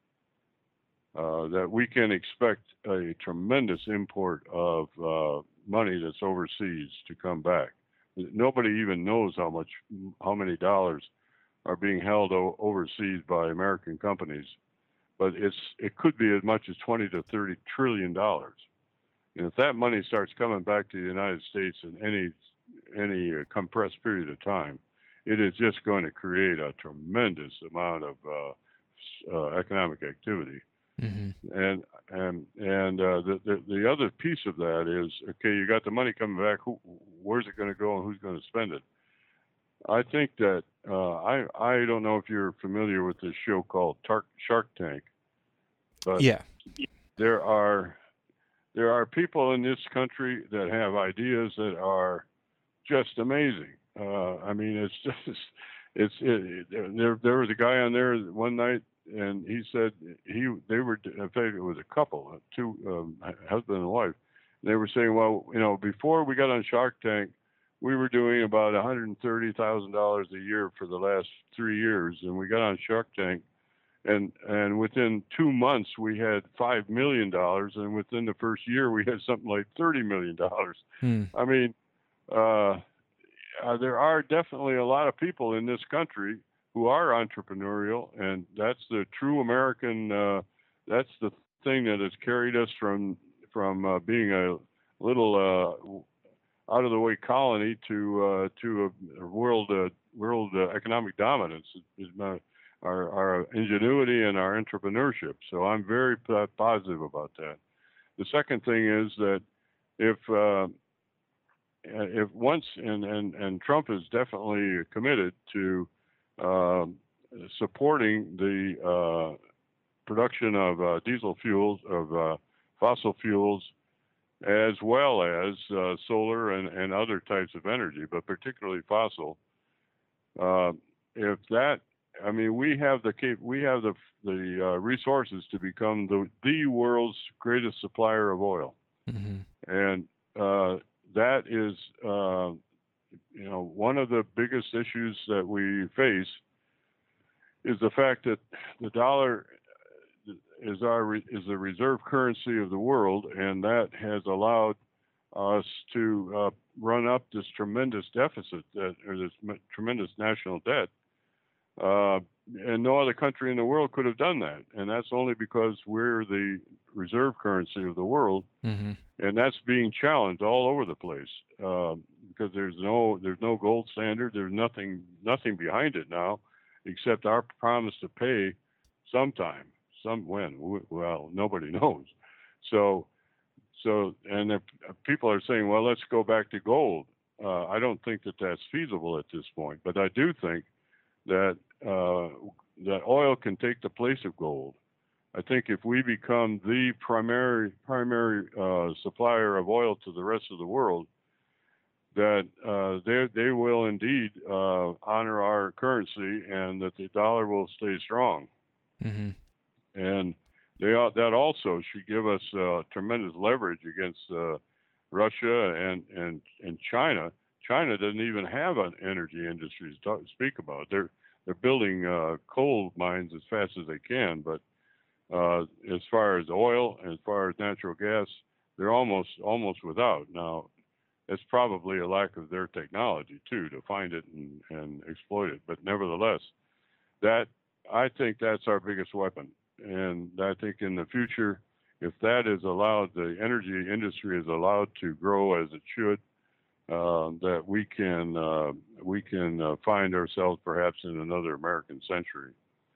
Uh, that we can expect a tremendous import of uh, money that's overseas to come back. Nobody even knows how much, how many dollars are being held o- overseas by American companies, but it's it could be as much as twenty to thirty trillion dollars. And if that money starts coming back to the United States in any any uh, compressed period of time, it is just going to create a tremendous amount of uh, uh, economic activity. Mm-hmm. And and and uh, the, the the other piece of that is, okay, you got the money coming back. Who, where's it going to go, and who's going to spend it? I think that uh, I I don't know if you're familiar with this show called Tar- Shark Tank, but Yeah. there are there are people in this country that have ideas that are just amazing. Uh, I mean, it's just it's it, it, there. There was a guy on there one night, and he said he they were in fact it was a couple, two um, husband and wife. And they were saying, well, you know, before we got on Shark Tank, we were doing about one hundred thirty thousand dollars a year for the last three years, and we got on Shark Tank, and and within two months we had five million dollars, and within the first year we had something like thirty million dollars. Hmm. I mean, uh, uh, there are definitely a lot of people in this country who are entrepreneurial, and that's the true American. Uh, that's the thing that has carried us from from uh, being a little uh, out of the way colony to uh, to a world uh, world uh, economic dominance. Is my, our our ingenuity and our entrepreneurship. So I'm very p- positive about that. The second thing is that if uh, if once and, and and Trump is definitely committed to um, supporting the uh, production of uh, diesel fuels, of uh, fossil fuels, as well as uh, solar and, and other types of energy, but particularly fossil. Uh, if that, I mean, we have the cap- we have the the uh, resources to become the the world's greatest supplier of oil, Mm-hmm. and uh, that is, uh, you know, one of the biggest issues that we face is the fact that the dollar is our re- is the reserve currency of the world, and that has allowed us to uh, run up this tremendous deficit, that, or this m- tremendous national debt. Uh, and no other country in the world could have done that, and that's only because we're the reserve currency of the world, Mm-hmm. and that's being challenged all over the place uh, because there's no there's no gold standard, there's nothing nothing behind it now, except our promise to pay sometime, some when. Well, nobody knows. So, so, and if people are saying, well, let's go back to gold. Uh, I don't think that that's feasible at this point, but I do think that uh, that oil can take the place of gold. I think if we become the primary primary uh, supplier of oil to the rest of the world, that uh, they they will indeed uh, honor our currency, and that the dollar will stay strong. Mm-hmm. And they are, that also should give us uh, tremendous leverage against uh, Russia and, and and China. China doesn't even have an energy industry to talk, speak about. They're they're building uh, coal mines as fast as they can, but uh, as far as oil, as far as natural gas, they're almost almost without. Now, it's probably a lack of their technology too to find it and, and exploit it. But nevertheless, that I think that's our biggest weapon. And I think in the future, if that is allowed, the energy industry is allowed to grow as it should, uh, that we can uh, we can uh, find ourselves perhaps in another American century.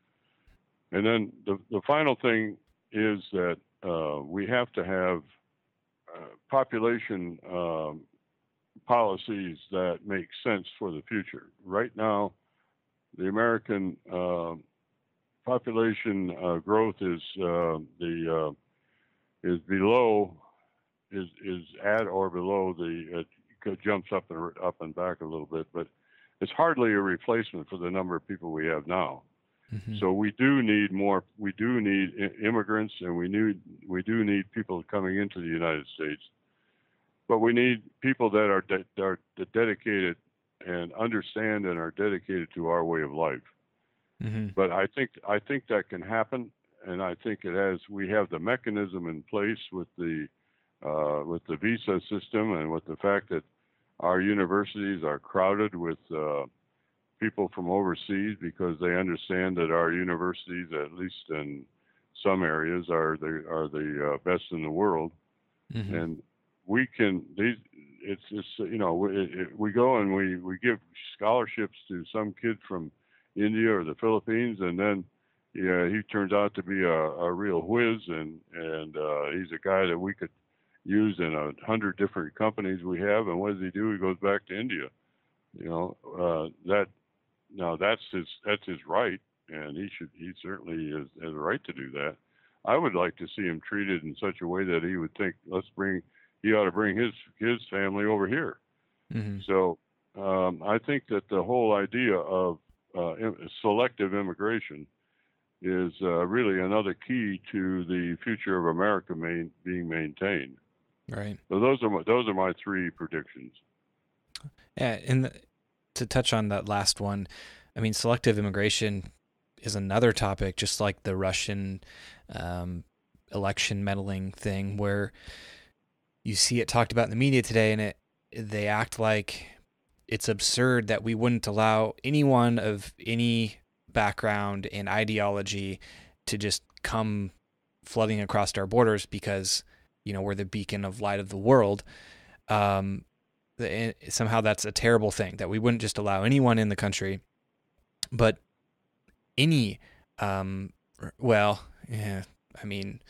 And then the the final thing is that uh, we have to have uh, population um, policies that make sense for the future. Right now, the American uh, population uh, growth is uh, the uh, is below is is at or below the it jumps up and up and back a little bit, but it's hardly a replacement for the number of people we have now. Mm-hmm. So we do need more. We do need I- immigrants, and we need we do need people coming into the United States. But we need people that are de- are dedicated and understand and are dedicated to our way of life. Mm-hmm. But I think I think that can happen, and I think it has. We have the mechanism in place with the uh, with the visa system, and with the fact that our universities are crowded with uh, people from overseas, because they understand that our universities, at least in some areas, are the are the uh, best in the world, Mm-hmm. and we can these. It's just you know we, it, we go and we, we give scholarships to some kid from India or the Philippines, and then yeah, he turns out to be a, a real whiz, and and uh, he's a guy that we could use in a hundred different companies we have. And what does he do? He goes back to India. You know uh, that now that's his that's his right, and he should he certainly has, has a right to do that. I would like to see him treated in such a way that he would think, let's bring he ought to bring his his family over here. Mm-hmm. So um, I think that the whole idea of uh, im- selective immigration is uh, really another key to the future of America main, being maintained. Right. So those are my, those are my three predictions. Yeah, and the, to touch on that last one, I mean, selective immigration is another topic, just like the Russian um, election meddling thing, where you see it talked about in the media today, and it they act like it's absurd that we wouldn't allow anyone of any background and ideology to just come flooding across our borders because, you know, we're the beacon of light of the world. Um, the, somehow that's a terrible thing, that we wouldn't just allow anyone in the country, but any, um, well, yeah, I mean,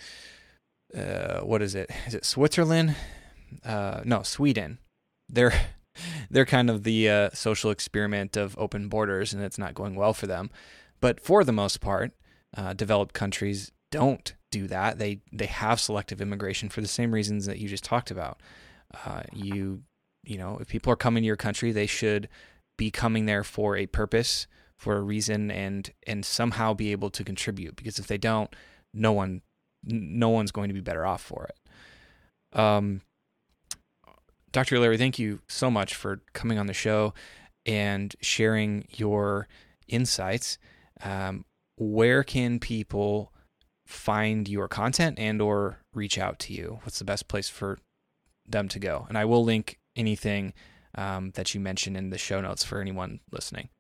uh, what is it? Is it Switzerland? Uh, no, Sweden. They're, they're kind of the uh, social experiment of open borders, and it's not going well for them. But for the most part, uh, developed countries don't do that. They they have selective immigration for the same reasons that you just talked about. Uh, you you know, if people are coming to your country, they should be coming there for a purpose, for a reason, and and somehow be able to contribute. Because if they don't, no one no one's going to be better off for it. Um, Doctor Larry, thank you so much for coming on the show and sharing your insights. Um, where can people find your content and or reach out to you? What's the best place for them to go? And I will link anything um, that you mentioned in the show notes for anyone listening.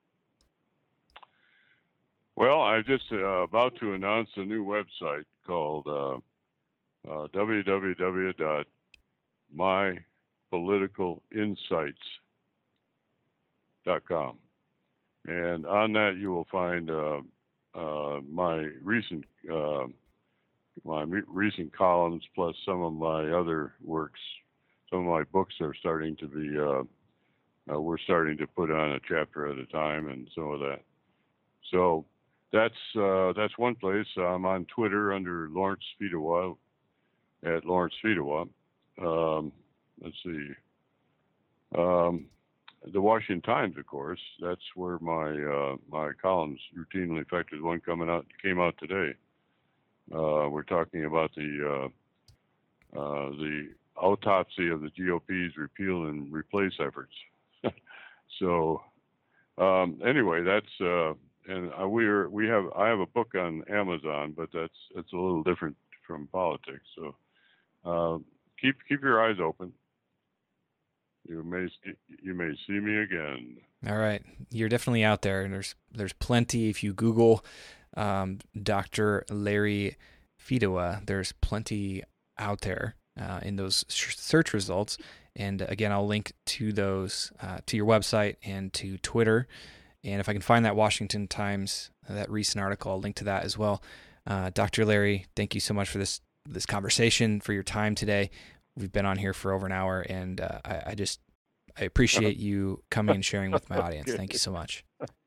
Well, I'm just uh, about to announce a new website called uh, uh, w w w dot my political insights dot com. And on that, you will find uh, uh, my recent uh, my re- recent columns, plus some of my other works. Some of my books are starting to be. Uh, uh, we're starting to put on a chapter at a time, and some of that. So that's uh, that's one place. I'm on Twitter under Lawrence Fedewa at Lawrence Fedewa. Um, let's see. Um, the Washington Times, of course. That's where my uh, my columns routinely affected. One coming out came out today. Uh, we're talking about the uh, uh, the autopsy of the G O P's repeal and replace efforts. so um, anyway, that's uh, and uh, we're we have I have a book on Amazon, but that's it's a little different from politics. So uh, keep keep your eyes open. You may you may see me again. All right, you're definitely out there, and there's there's plenty. If you Google um, Doctor Larry Fedewa, there's plenty out there uh, in those search results. And again, I'll link to those uh, to your website and to Twitter. And if I can find that Washington Times, that recent article, I'll link to that as well. Uh, Doctor Larry, thank you so much for this this conversation, for your time today. We've been on here for over an hour, and uh, I, I just I appreciate you coming and sharing with my audience. Thank you so much.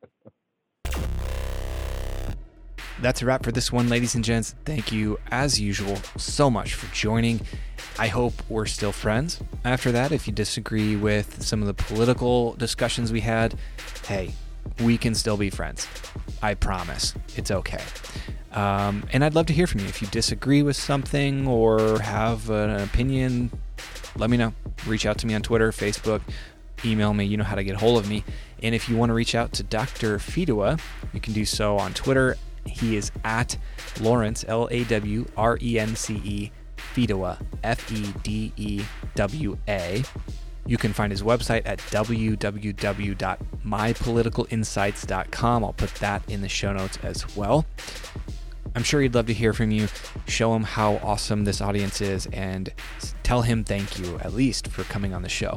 That's a wrap for this one, ladies and gents. Thank you, as usual, so much for joining. I hope we're still friends. After that, if you disagree with some of the political discussions we had, hey, we can still be friends. I promise. It's okay. Um, and I'd love to hear from you. If you disagree with something or have an opinion, let me know. Reach out to me on Twitter, Facebook, email me. You know how to get a hold of me. And if you want to reach out to Doctor Fedewa, you can do so on Twitter. He is at Lawrence, L A W R E N C E, Fedewa, F E D E W A. You can find his website at w w w dot my political insights dot com. I'll put that in the show notes as well. I'm sure he'd love to hear from you. Show him how awesome this audience is and tell him thank you, at least, for coming on the show.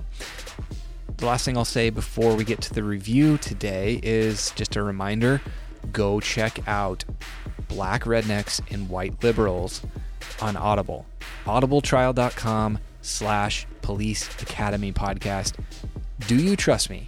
The last thing I'll say before we get to the review today is just a reminder, go check out Black Rednecks and White Liberals on Audible. audibletrial.com slash Police Academy podcast. Do you trust me?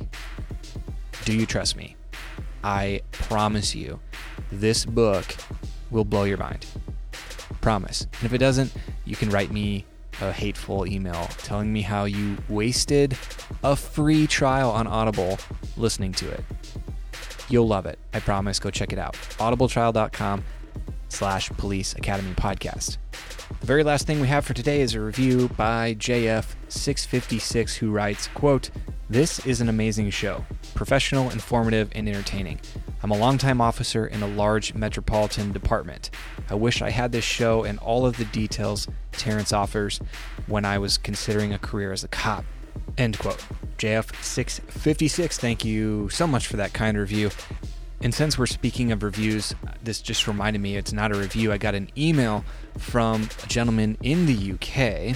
Do you trust me? I promise you, this book will blow your mind. Promise. And if it doesn't, you can write me a hateful email telling me how you wasted a free trial on Audible listening to it. You'll love it. I promise. Go check it out. audibletrial.com slash Police Academy podcast. The very last thing we have for today is a review by J F six fifty-six, who writes, quote, "This is an amazing show. Professional, informative, and entertaining. I'm a longtime officer in a large metropolitan department. I wish I had this show and all of the details Terrence offers when I was considering a career as a cop." End quote. J F six fifty-six, thank you so much for that kind review. And since we're speaking of reviews, this just reminded me it's not a review. I got an email from a gentleman in the U K,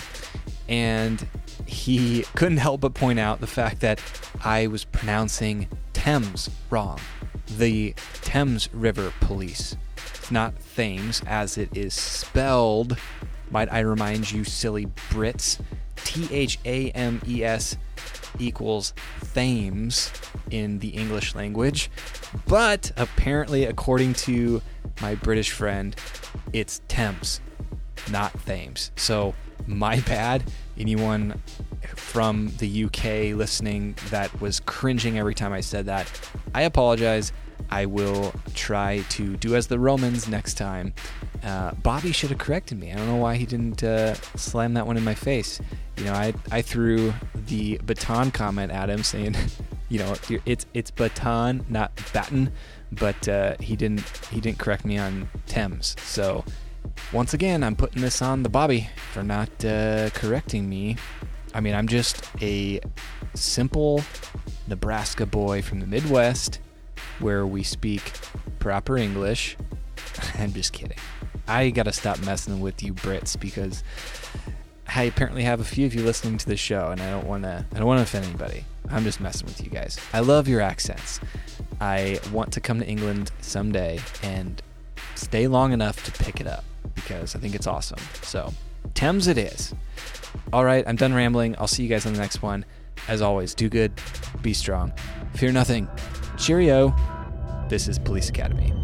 and he couldn't help but point out the fact that I was pronouncing Thames wrong. The Thames River Police. It's not Thames as it is spelled. Might I remind you, silly Brits? T H A M E S equals Thames in the English language. But apparently, according to my British friend, It's Thames, not Thames. So my bad. Anyone from the U K listening that was cringing every time I said that, I apologize. I will try to do as the Romans next time. Uh, Bobby should have corrected me. I don't know why he didn't uh, slam that one in my face. You know, I I threw the baton comment at him saying, you know, it's it's baton, not baton, but uh, he didn't he didn't correct me on Thames. So once again, I'm putting this on the Bobby for not uh, correcting me. I mean, I'm just a simple Nebraska boy from the Midwest where we speak proper English. I'm just kidding. I gotta stop messing with you Brits because I apparently have a few of you listening to the show, and I don't wanna I don't wanna offend anybody. I'm just messing with you guys. I love your accents. I want to come to England someday and stay long enough to pick it up because I think it's awesome. So, Thames it is. All right, I'm done rambling. I'll see you guys on the next one. As always, do good, be strong, fear nothing. Cheerio. This is Police Academy.